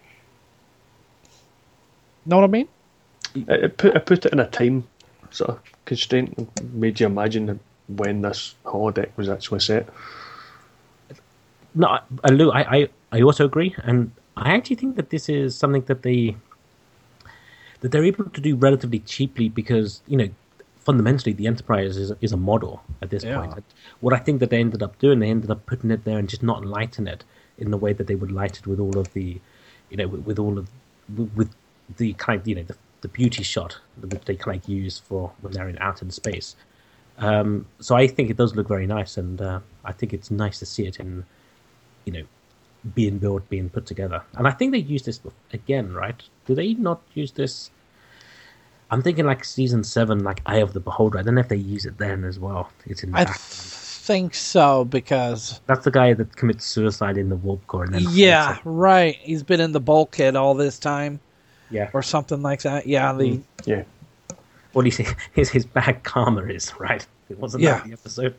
Know what I mean? It put, it put it in a time sort of constraint and made you imagine when this holodeck was actually set. No, I, Lou, I, I, I also agree, and I actually think that this is something that they that they're able to do relatively cheaply because, you know, fundamentally the Enterprise is is a model at this Yeah. point. What I think that they ended up doing, they ended up putting it there and just not lighting it in the way that they would light it with all of the, you know, with, with all of with the kind of, you know, the, the beauty shot that they kind of use for when they're in out in space. Um, so I think it does look very nice, and uh, I think it's nice to see it in, you know, being built, being put together. And I think they use this again, right? Do they not use this? I'm thinking like season seven, like Eye of the Beholder. I don't know if they use it then as well. It's in the I background. think so, because... That's the guy that commits suicide in the warp core. And then Yeah, right. He's been in the bulkhead all this time. Yeah. Or something like that. Yeah, the... Yeah. What do you say? His, his bad karma is, right? It wasn't Yeah. that the episode.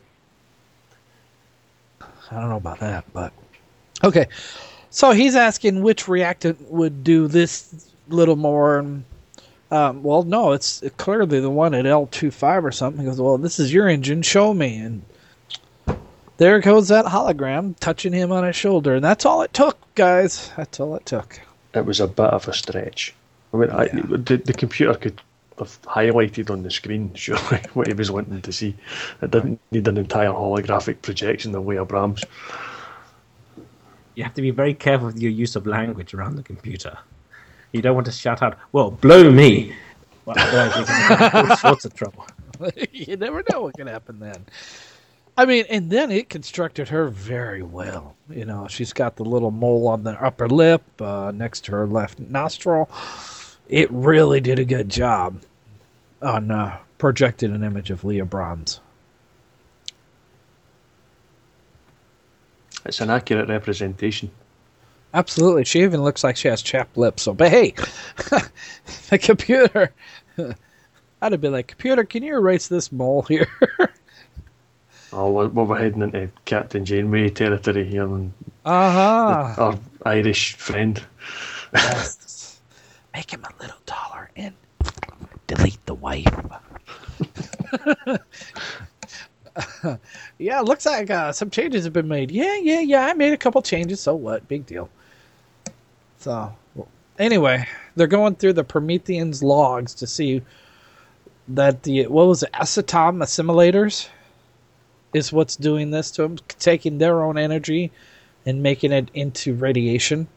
I don't know about that, but... Okay, so he's asking which reactant would do this little more. And, um, well, no, it's clearly the one at L twenty-five or something. He goes, well, this is your engine, show me. And there goes that hologram touching him on his shoulder. And that's all it took, guys. That's all it took. It was a bit of a stretch. I mean, I, Yeah. the, the computer could have highlighted on the screen, surely, what he was wanting to see. It didn't need an entire holographic projection the way Abrams. You have to be very careful with your use of language around the computer. You don't want to shout out, well, blow me! Well, otherwise you're going to have all sorts of trouble. You never know what can happen then. I mean, and then it constructed her very well. You know, she's got the little mole on the upper lip uh, next to her left nostril. It really did a good job on uh, projecting an image of Leah Brahms. It's an accurate representation. Absolutely. She even looks like she has chapped lips. So, but hey, the computer, I'd have been like, computer, can you erase this mole here? Oh, we're, we're heading into Captain Janeway territory here, and Uh-huh. our Irish friend. Yes. Make him a little taller and delete the wife. Yeah, it looks like uh, some changes have been made. Yeah, yeah, yeah. I made a couple changes. So what? Big deal. So, anyway, they're going through the Promethean's logs to see that the, what was it, acetam assimilators is what's doing this to them, taking their own energy and making it into radiation.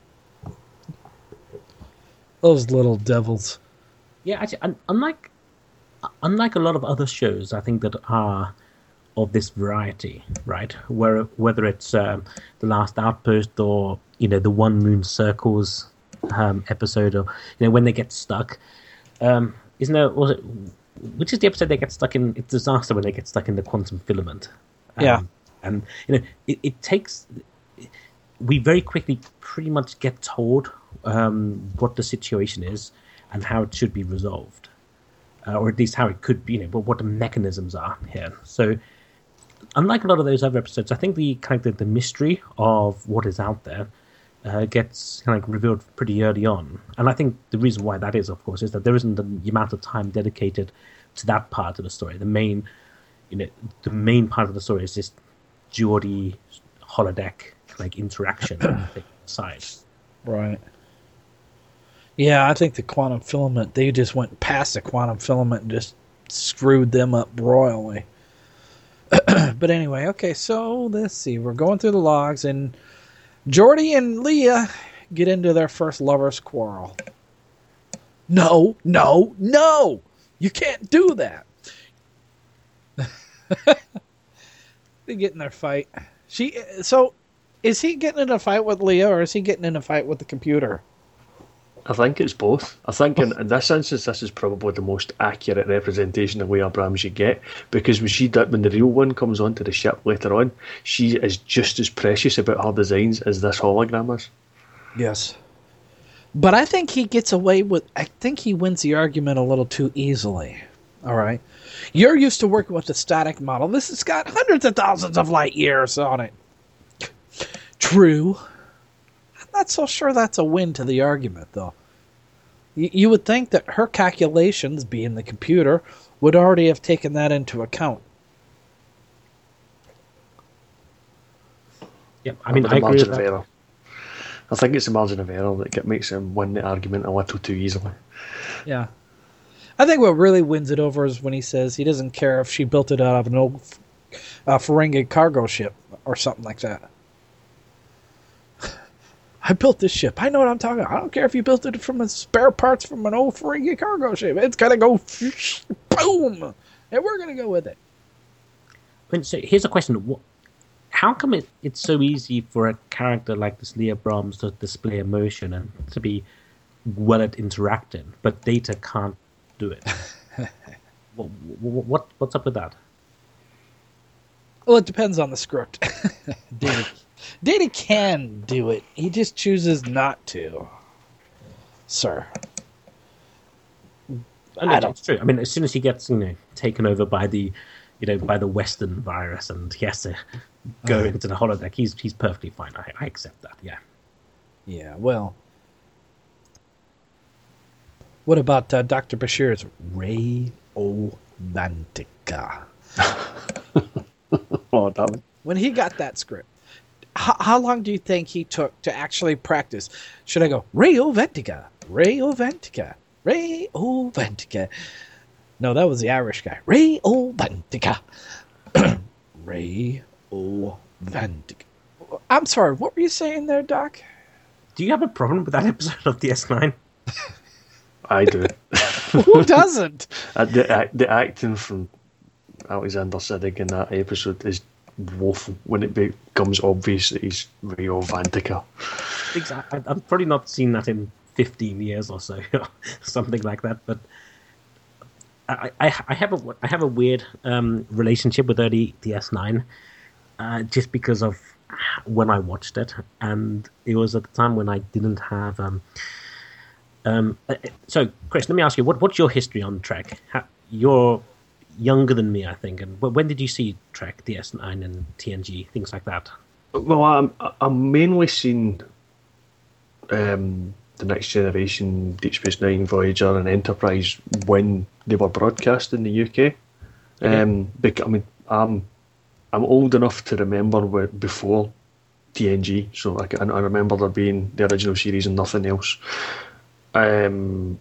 Those little devils. Yeah, actually, un- unlike unlike a lot of other shows, I think that are of this variety, right? Where whether it's um, the Last Outpost or you know the One Moon Circles um, episode, or you know when they get stuck, um, isn't there? Was it? Which is the episode they get stuck in? It's disaster when they get stuck in the quantum filament. Um, Yeah, and you know it, it takes. We very quickly pretty much get told um, what the situation is and how it should be resolved, uh, or at least how it could be, you know, but what the mechanisms are here. So, unlike a lot of those other episodes, I think the kind of the mystery of what is out there uh, gets kind of revealed pretty early on. And I think the reason why that is, of course, is that there isn't the amount of time dedicated to that part of the story. The main, you know, the main part of the story is just Geordi holodeck like interaction aside. right. Yeah, I think the quantum filament, they just went past the quantum filament and just screwed them up royally. But anyway, okay, so let's see. We're going through the logs, and Geordi and Leah get into their first lover's quarrel. No, no, no! You can't do that! They get in their fight. She, so, is he getting in a fight with Leah, or is he getting in a fight with the computer? I think it's both. I think in, in this instance, this is probably the most accurate representation of Leah Abrams you get, because when she did, when the real one comes onto the ship later on, she is just as precious about her designs as this hologram is. Yes. But I think he gets away with, I think he wins the argument a little too easily. All right. You're used to working with a static model. This has got hundreds of thousands of light years on it. True. I'm not so sure that's a win to the argument, though. You, you would think that her calculations, being the computer, would already have taken that into account. Yeah, I mean, I agree with that. Error. I think it's a margin of error that makes him win the argument a little too easily. Yeah. I think what really wins it over is when he says he doesn't care if she built it out of an old uh, Ferengi cargo ship or something like that. I built this ship. I know what I'm talking about. I don't care if you built it from a spare parts from an old Ferengi cargo ship. It's got to go boom, and we're going to go with it. And so here's a question. How come it, it's so easy for a character like this Leah Abrams to display emotion and to be well at interacting, but Data can't do it? what, what What's up with that? Well, it depends on the script. Data, Data can do it. He just chooses not to. Sir. I, know, I don't. It's true. I mean, as soon as he gets, you know, taken over by the, you know, by the Western virus, and he has to go uh, into the holodeck, he's he's perfectly fine. I, I accept that. Yeah. Yeah. Well. What about uh, Doctor Bashir's Ray Ovantica? Oh, damn. When he got that script, how, how long do you think he took to actually practice? Should I go Ray Ovantica, Ray Ovantica, Ray Ovantica? No, that was the Irish guy. Ray Ovantica. Ray Ovantica. I'm sorry, what were you saying there, Doc? Do you have a problem with that episode of D S nine? I do. Who doesn't? uh, the, the acting from Alexander Siddig in that episode is woeful when it becomes obvious that he's Ray Ovantica. Exactly. I've probably not seen that in fifteen years or so, something like that. But I, I, I have a I have a weird um, relationship with early D S nine, uh, just because of when I watched it, and it was at the time when I didn't have. Um, um, so, Chris, let me ask you, what what's your history on Trek? How, you're younger than me, I think, and when did you see Trek, D S nine, and T N G, things like that? Well, I'm I'm mainly seen um, the Next Generation, Deep Space Nine, Voyager, and Enterprise when they were broadcast in the U K. Okay. Um, because, I mean, I'm I'm old enough to remember where, before T N G, so I, I remember there being the original series and nothing else. Um,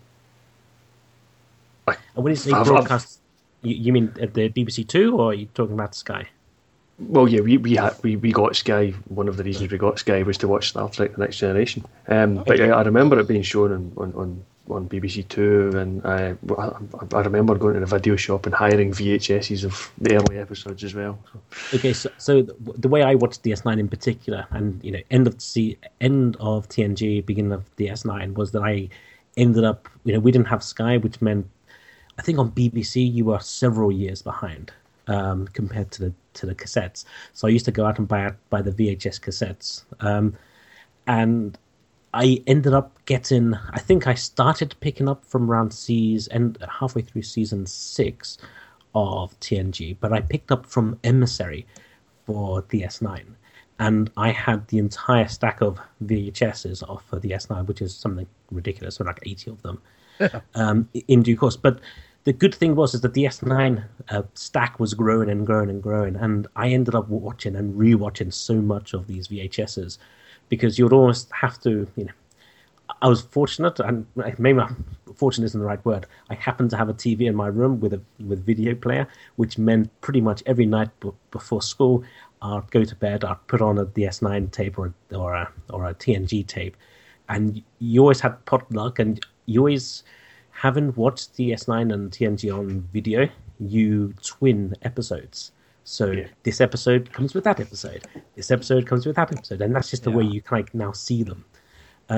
I, and when you say broadcast, you, you mean at the B B C Two, or are you talking about Sky? Well, yeah, we we had we, we got Sky. One of the reasons we got Sky was to watch Star Trek: The Next Generation. Um, okay. But yeah, I remember it being shown on on, on, on B B C Two, and I, I I remember going to the video shop and hiring V H Ses of the early episodes as well. Okay, so so the way I watched D S nine in particular, and you know, end of C, end of T N G, beginning of D S nine, was that I ended up, you know, we didn't have Sky, which meant I think on B B C you were several years behind. Um, compared to the to the cassettes, so I used to go out and buy buy the V H S cassettes, um, and I ended up getting. I think I started picking up from around seas and halfway through season six of T N G, but I picked up from Emissary for D S nine, and I had the entire stack of V H Ses of D S nine, which is something ridiculous, so like eighty of them, um, in due course, but. The good thing was is that the D S nine uh, stack was growing and growing and growing, and I ended up watching and rewatching so much of these V H Ses because you would almost have to, you know, I was fortunate, and maybe fortunate isn't the right word. I happened to have a T V in my room with a with video player, which meant pretty much every night b- before school, I'd go to bed, I'd put on a D S nine tape or or a or a T N G tape, and you always had potluck, and you always. Haven't watched D S nine and T N G on video, you twin episodes. So yeah. This episode comes with that episode. This episode comes with that episode. And that's just the yeah. way you kind of now see them. Um,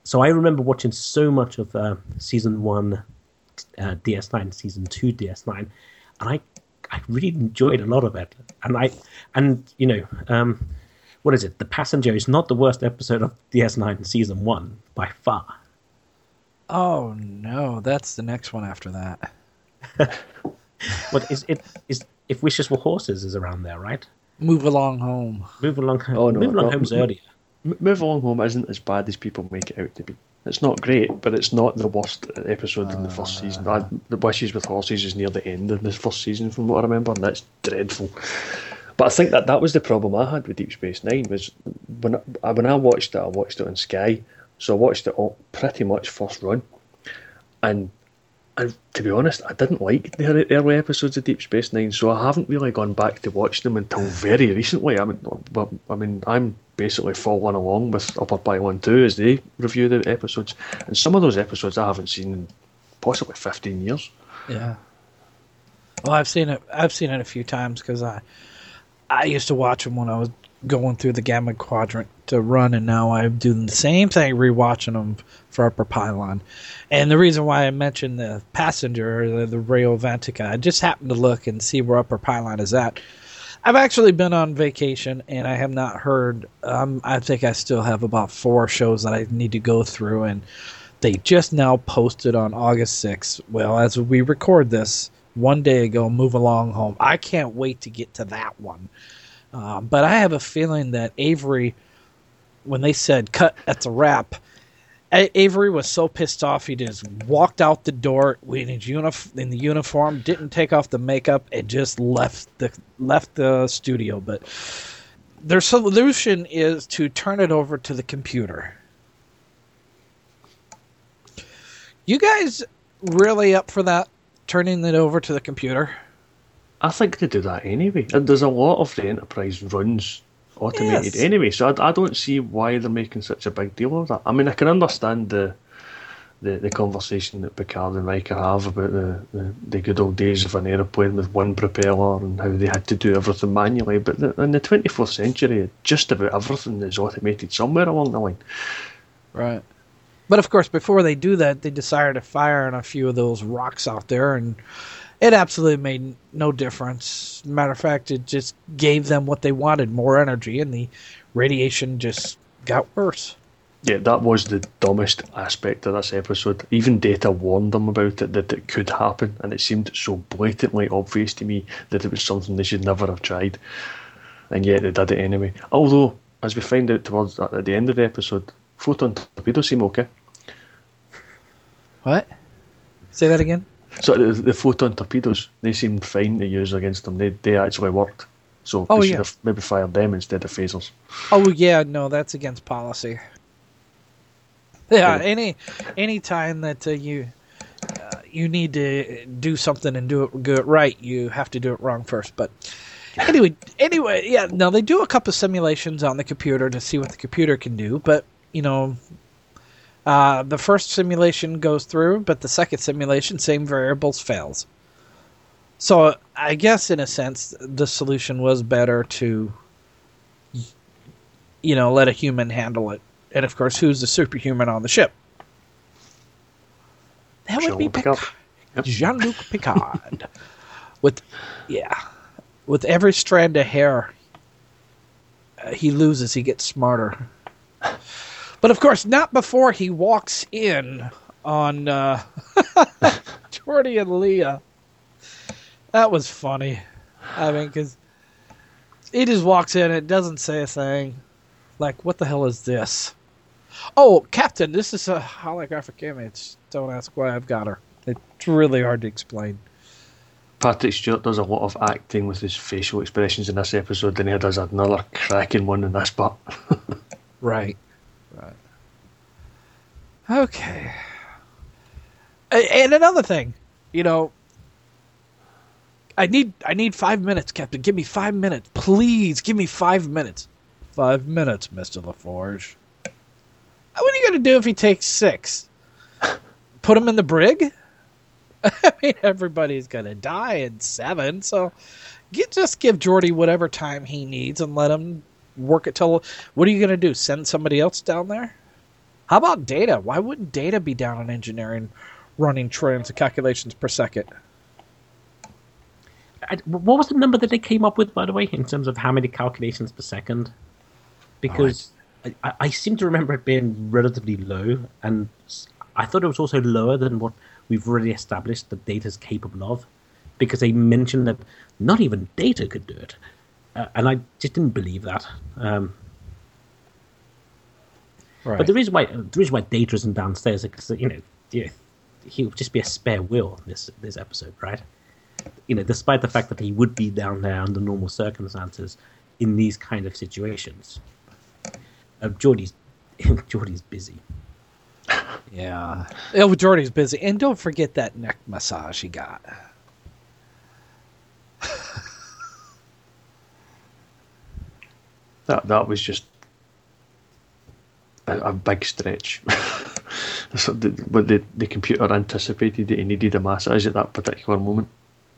so I remember watching so much of uh, season one uh, D S nine, season two D S nine, and I I really enjoyed a lot of it. And I and you know um, what is it? The Passenger is not the worst episode of D S nine season one by far. Oh no, that's the next one after that. What is it? Is If Wishes Were Horses is around there, right? Move Along Home. Move Along Home. Oh, no, Move Along no, Home's m- earlier. M- Move Along Home isn't as bad as people make it out to be. It's not great, but it's not the worst episode in the first season. I, the Wishes with Horses is near the end of the first season, from what I remember, and that's dreadful. But I think that that was the problem I had with Deep Space Nine, was when I, when I watched it, I watched it on Sky, so I watched it all pretty much first run, and And to be honest, I didn't like the early episodes of Deep Space Nine, so I haven't really gone back to watch them until very recently. I mean, I mean, I'm basically following along with Upper Pylon two as they review the episodes, and some of those episodes I haven't seen in possibly fifteen years. Yeah. Well, I've seen it. I've seen it a few times because I, I used to watch them when I was going through the Gamma Quadrant to run, and now I'm doing the same thing, rewatching them for Upper Pylon. And the reason why I mentioned the Passenger, the, the Rayo Vantica, I just happened to look and see where Upper Pylon is at. I've actually been on vacation, and I have not heard. Um, I think I still have about four shows that I need to go through, and they just now posted on August sixth. Well, as we record this, one day ago, Move Along Home. I can't wait to get to that one. Uh, but I have a feeling that Avery, when they said cut, that's a wrap, a- Avery was so pissed off he just walked out the door in his unif- in the uniform, didn't take off the makeup, and just left the left the studio. But their solution is to turn it over to the computer. You guys really up for that? Turning it over to the computer? I think they do that anyway. And there's a lot of the Enterprise runs automated Yes. anyway, so I, I don't see why they're making such a big deal of that. I mean, I can understand the the, the conversation that Picard and Riker have about the, the, the good old days of an aeroplane with one propeller and how they had to do everything manually, but the, in the twenty-fourth century, just about everything is automated somewhere along the line. Right. But of course, before they do that, they decided to fire on a few of those rocks out there, and it absolutely made no difference. Matter of fact, it just gave them what they wanted, more energy, and the radiation just got worse. Yeah, that was the dumbest aspect of this episode. Even Data warned them about it, that it could happen, and it seemed so blatantly obvious to me that it was something they should never have tried. And yet they did it anyway. Although, as we find out towards at the end of the episode, photon torpedoes seem okay. What? Say that again? So the, the photon torpedoes, they seemed fine to use against them. They they actually worked. So Oh, they should yeah. have maybe fired them instead of phasers. Oh yeah, no, that's against policy. Yeah, Yeah. any any time that uh, you uh, you need to do something and do it do it right, you have to do it wrong first. But anyway, anyway, yeah, no, they do a couple simulations on the computer to see what the computer can do. But you know, uh, the first simulation goes through, but the second simulation, same variables, fails. So I guess in a sense, the solution was better to, you know, let a human handle it. And of course, who's the superhuman on the ship? That would be Jean-Luc Picard. Picard. Yep. Jean-Luc Picard. With, yeah, with every strand of hair uh, he loses, he gets smarter. But of course, not before he walks in on uh, Geordi and Leah. That was funny. I mean, because he just walks in, it doesn't say a thing. Like, what the hell is this? Oh, Captain, this is a holographic image. Don't ask why I've got her. It's really hard to explain. Patrick Stewart does a lot of acting with his facial expressions in this episode, and he does another cracking one in this part. Right. Right. Okay. A- And another thing, you know, I need I need five minutes, Captain. Give me five minutes. Please, give me five minutes. Five minutes, Mister LaForge. What are you going to do if he takes six? Put him in the brig? I mean, everybody's going to die in seven, so get, just give Geordi whatever time he needs and let him work it till... What are you going to do, send somebody else down there? How about Data? Why wouldn't Data be down in engineering, running trillions of calculations per second? I, what was the number that they came up with, by the way, in terms of how many calculations per second? Because oh, I, I, I seem to remember it being relatively low, and I thought it was also lower than what we've already established that Data's capable of, because they mentioned that not even Data could do it. Uh, and I just didn't believe that. Um, right. But the reason why the reason why Data isn't downstairs is because, you know, yeah, he would just be a spare wheel in this this episode, right? You know, despite the fact that he would be down there under normal circumstances in these kind of situations. Uh, Geordie's Geordie's busy. Yeah. Oh, Geordie's busy. And don't forget that neck massage he got. that that was just a, a big stretch. So the, but the, the computer anticipated that he needed a massage at that particular moment.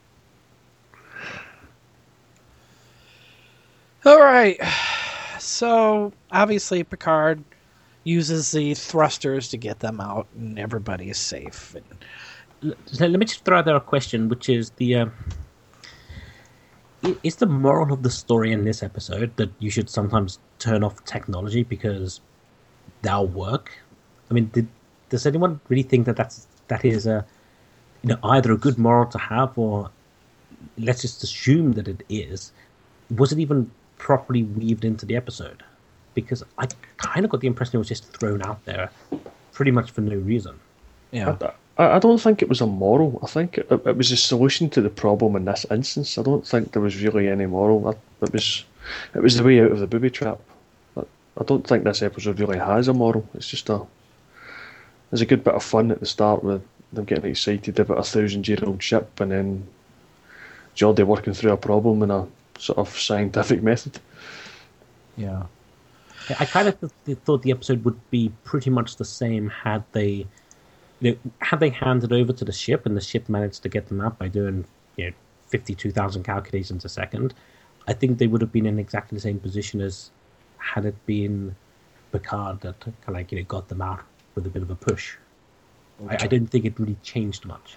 All right. So, obviously, Picard uses the thrusters to get them out, and everybody is safe. And... Let me just throw out there a question, which is the... Uh, is the moral of the story in this episode that you should sometimes turn off technology because that'll work? I mean, did, does anyone really think that that's, that is a, you know, either a good moral to have, or let's just assume that it is? Was it even properly weaved into the episode? Because I kind of got the impression it was just thrown out there pretty much for no reason. Yeah. I, I don't think it was a moral. I think it, it was a solution to the problem in this instance. I don't think there was really any moral. It was it was the way out of the booby trap. I, I don't think this episode really has a moral. It's just a there's a good bit of fun at the start with them getting excited about a thousand-year-old ship, and then Geordie working through a problem in a sort of scientific method. Yeah. I kind of th- thought the episode would be pretty much the same had they, you know, had they handed over to the ship and the ship managed to get them out by doing, you know, fifty-two thousand calculations a second. I think they would have been in exactly the same position as had it been Picard that kind of like, you know, got them out with a bit of a push. Okay. I, I don't think it really changed much.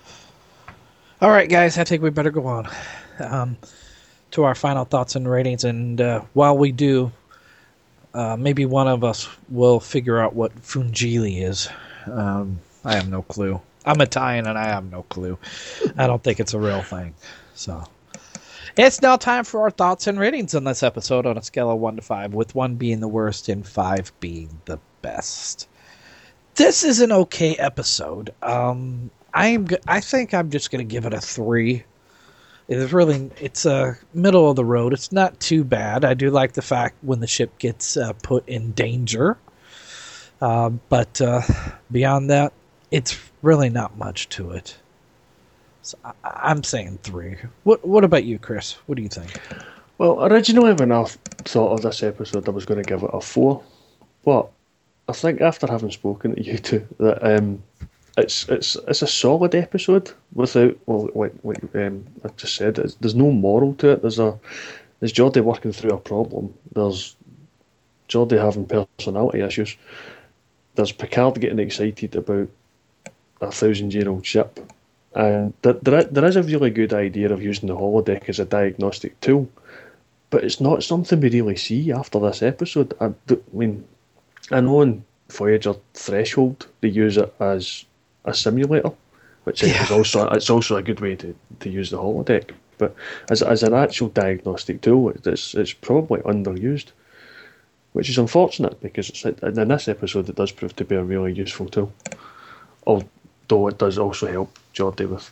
All right, guys, I think we better go on um, to our final thoughts and ratings. And uh, while we do, uh, maybe one of us will figure out what Fungili is. Um, I have no clue. I'm Italian and I have no clue. I don't think it's a real thing. So it's now time for our thoughts and ratings on this episode on a scale of one to five, with one being the worst and five being the best. This is an okay episode. Um, I'm. I think I'm just going to give it a three. It's really. It's a middle of the road. It's not too bad. I do like the fact when the ship gets uh, put in danger. Uh, but uh, beyond that, it's really not much to it. So I, I'm saying three. What What about you, Chris? What do you think? Well, originally when I thought of this episode, I was going to give it a four. But I think after having spoken to you two, that um, it's it's it's a solid episode without, well, like, like um, I just said, it's, there's no moral to it. There's a there's Geordie working through a problem. There's Geordie having personality issues. There's Picard getting excited about a thousand-year-old ship. And there, there, there is a really good idea of using the holodeck as a diagnostic tool, but it's not something we really see after this episode. I, I mean, I know in Voyager Threshold they use it as a simulator, which yeah. is also it's also a good way to, to use the holodeck. But as as an actual diagnostic tool, it's it's probably underused, which is unfortunate because it's, in this episode it does prove to be a really useful tool. Although it does also help Geordie with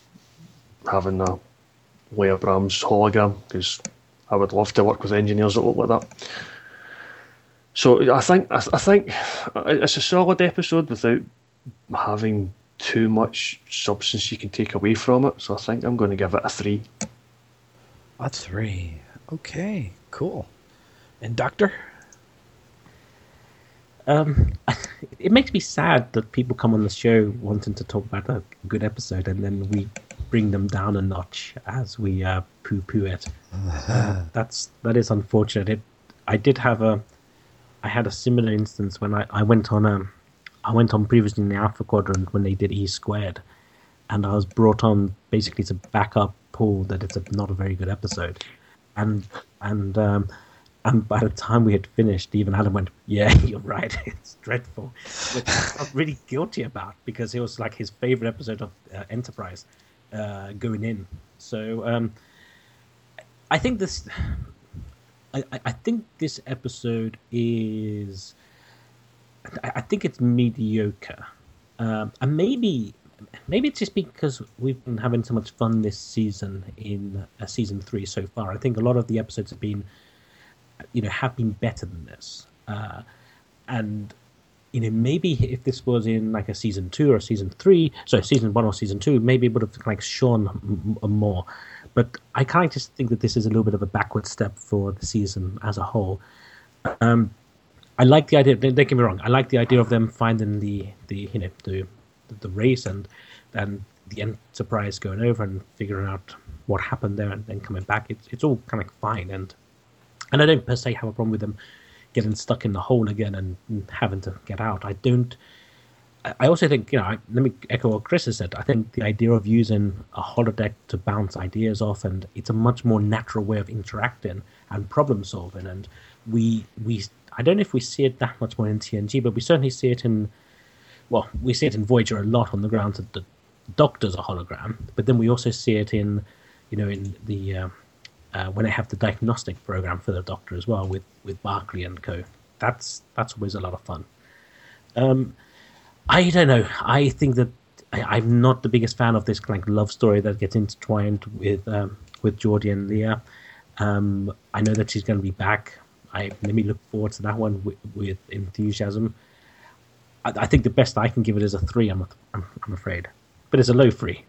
having a Leia Brahms hologram, because I would love to work with engineers that look like that. So I think I, I think it's a solid episode without having too much substance you can take away from it. So I think I'm going to give it a three. A three. Okay, cool. And Doctor? Um, it makes me sad that people come on the show wanting to talk about a good episode, and then we bring them down a notch as we uh, poo-poo it. Uh, that's that is unfortunate. It, I did have a, I had a similar instance when I, I went on a I went on previously in the Alpha Quadrant when they did E Squared, and I was brought on basically to back up Paul that it's a, not a very good episode. And and um, and by the time we had finished, even Adam went, "Yeah, you're right. It's dreadful," which I felt really guilty about because it was like his favorite episode of uh, Enterprise uh, going in. So um, I think this, I, I think this episode is, I, I think it's mediocre, um, and maybe. Maybe it's just because we've been having so much fun this season in uh, season three so far. I think a lot of the episodes have been, you know, have been better than this. Uh, and, you know, maybe if this was in like a season two or season three, so season one or season two, maybe it would have like shone m- m- more. But I kind of just think that this is a little bit of a backward step for the season as a whole. Um, I like the idea, don't get me wrong, I like the idea of them finding the, the you know, the... the race and and the Enterprise going over and figuring out what happened there and then coming back. It's it's all kind of fine, and and I don't per se have a problem with them getting stuck in the hole again and, and having to get out. I don't. I also think, you know, I, let me echo what Chris has said. I think the idea of using a holodeck to bounce ideas off, and it's a much more natural way of interacting and problem solving. And we we I don't know if we see it that much more in T N G, but we certainly see it in. Well, we see it in Voyager a lot on the grounds that the Doctor's a hologram, but then we also see it in, you know, in the uh, uh, when they have the diagnostic program for the Doctor as well with, with Barclay and co. That's that's always a lot of fun. Um, I don't know. I think that I, I'm not the biggest fan of this like love story that gets intertwined with um, with Geordi and Leah. Um, I know that she's going to be back. I let me look forward to that one with, with enthusiasm. I think the best I can give it is a three. I'm, I'm, I'm afraid, but it's a low three.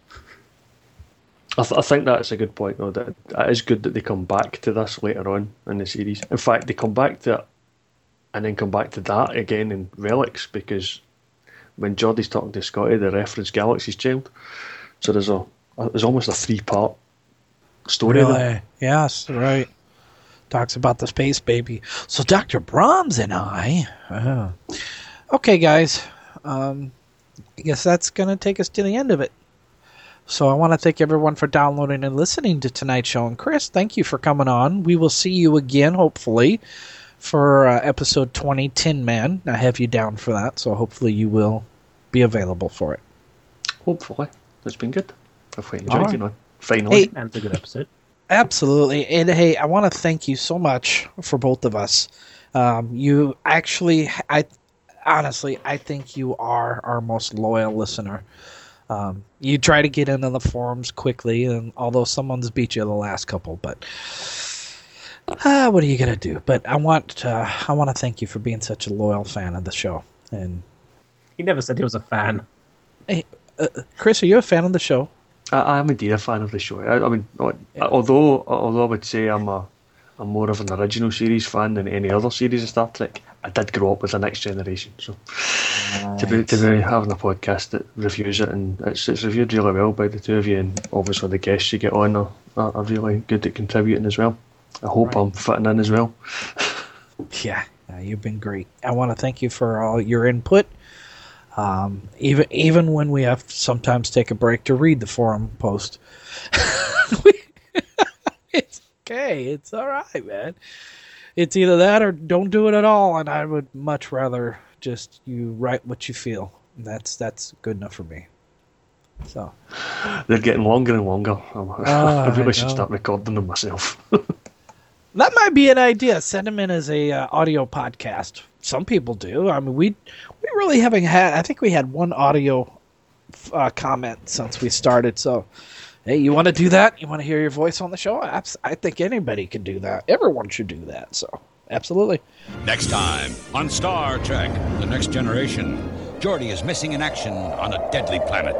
I, th- I think that's a good point, though. That it is good that they come back to this later on in the series. In fact, they come back to it and then come back to that again in Relics, because when Geordi's talking to Scotty, they reference Galaxy's Child. So there's a, a there's almost a three part story. Really? There. Yes, right. Talks about the space baby. So Doctor Brahms and I. Uh, Okay, guys, um, I guess that's going to take us to the end of it. So I want to thank everyone for downloading and listening to tonight's show. And Chris, thank you for coming on. We will see you again, hopefully, for uh, episode twenty, Tin Man. I have you down for that, so hopefully you will be available for it. Hopefully. It's been good. I've quite enjoyed, Right. you know. Finally. Hey, And it's a good episode. Absolutely. And hey, I want to thank you so much for both of us. Um, you actually, I honestly, I think you are our most loyal listener. Um, you try to get into the forums quickly, and although someone's beat you the last couple, but uh, what are you gonna do? But I want, uh, I want to thank you for being such a loyal fan of the show. And He never said he was a fan. hey, uh, Chris, are you a fan of the show? I, I'm indeed a fan of the show. I, I mean, although although I would say I'm a I'm more of an original series fan than any other series of Star Trek, I did grow up with the Next Generation, so right. to be to be having a podcast that reviews it, and it's it's reviewed really well by the two of you, and obviously the guests you get on are, are, are really good at contributing as well. I hope right. I'm fitting in as well. Yeah, yeah, you've been great. I want to thank you for all your input. Um, even even when we have sometimes take a break to read the forum post, it's okay. It's all right, man. It's either that or don't do it at all, and I would much rather just you write what you feel. And that's that's good enough for me. So they're getting longer and longer. Oh, I really I should know. start recording them myself. That might be an idea. Send them in as a uh, audio podcast. Some people do. I mean, we we really haven't had. I think we had one audio uh, comment since we started. So, hey, you want to do that? You want to hear your voice on the show? Abs- I think anybody can do that. Everyone should do that. So, absolutely. Next time on Star Trek: The Next Generation, Geordi is missing in action on a deadly planet.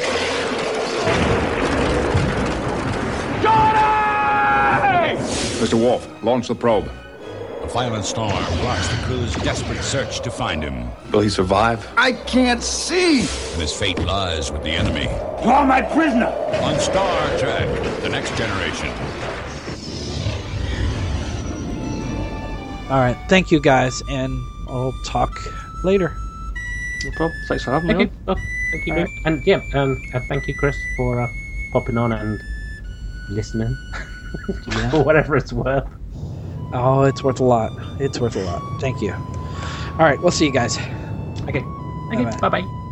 Mister Worf, launch the probe. A violent storm blocks the crew's desperate search to find him. Will he survive? I can't see! And his fate lies with the enemy. You are my prisoner! On Star Trek: The Next Generation. All right. Thank you, guys, and I'll talk later. No problem. Thanks for having me Okay. on. Well, thank you, Luke. And yeah, um, uh, thank you, Chris, for uh, popping on and listening Yeah. for whatever it's worth. Oh, it's worth a lot. It's worth a lot. Thank you. All right, we'll see you guys. Okay. Okay. Bye-bye. Bye bye.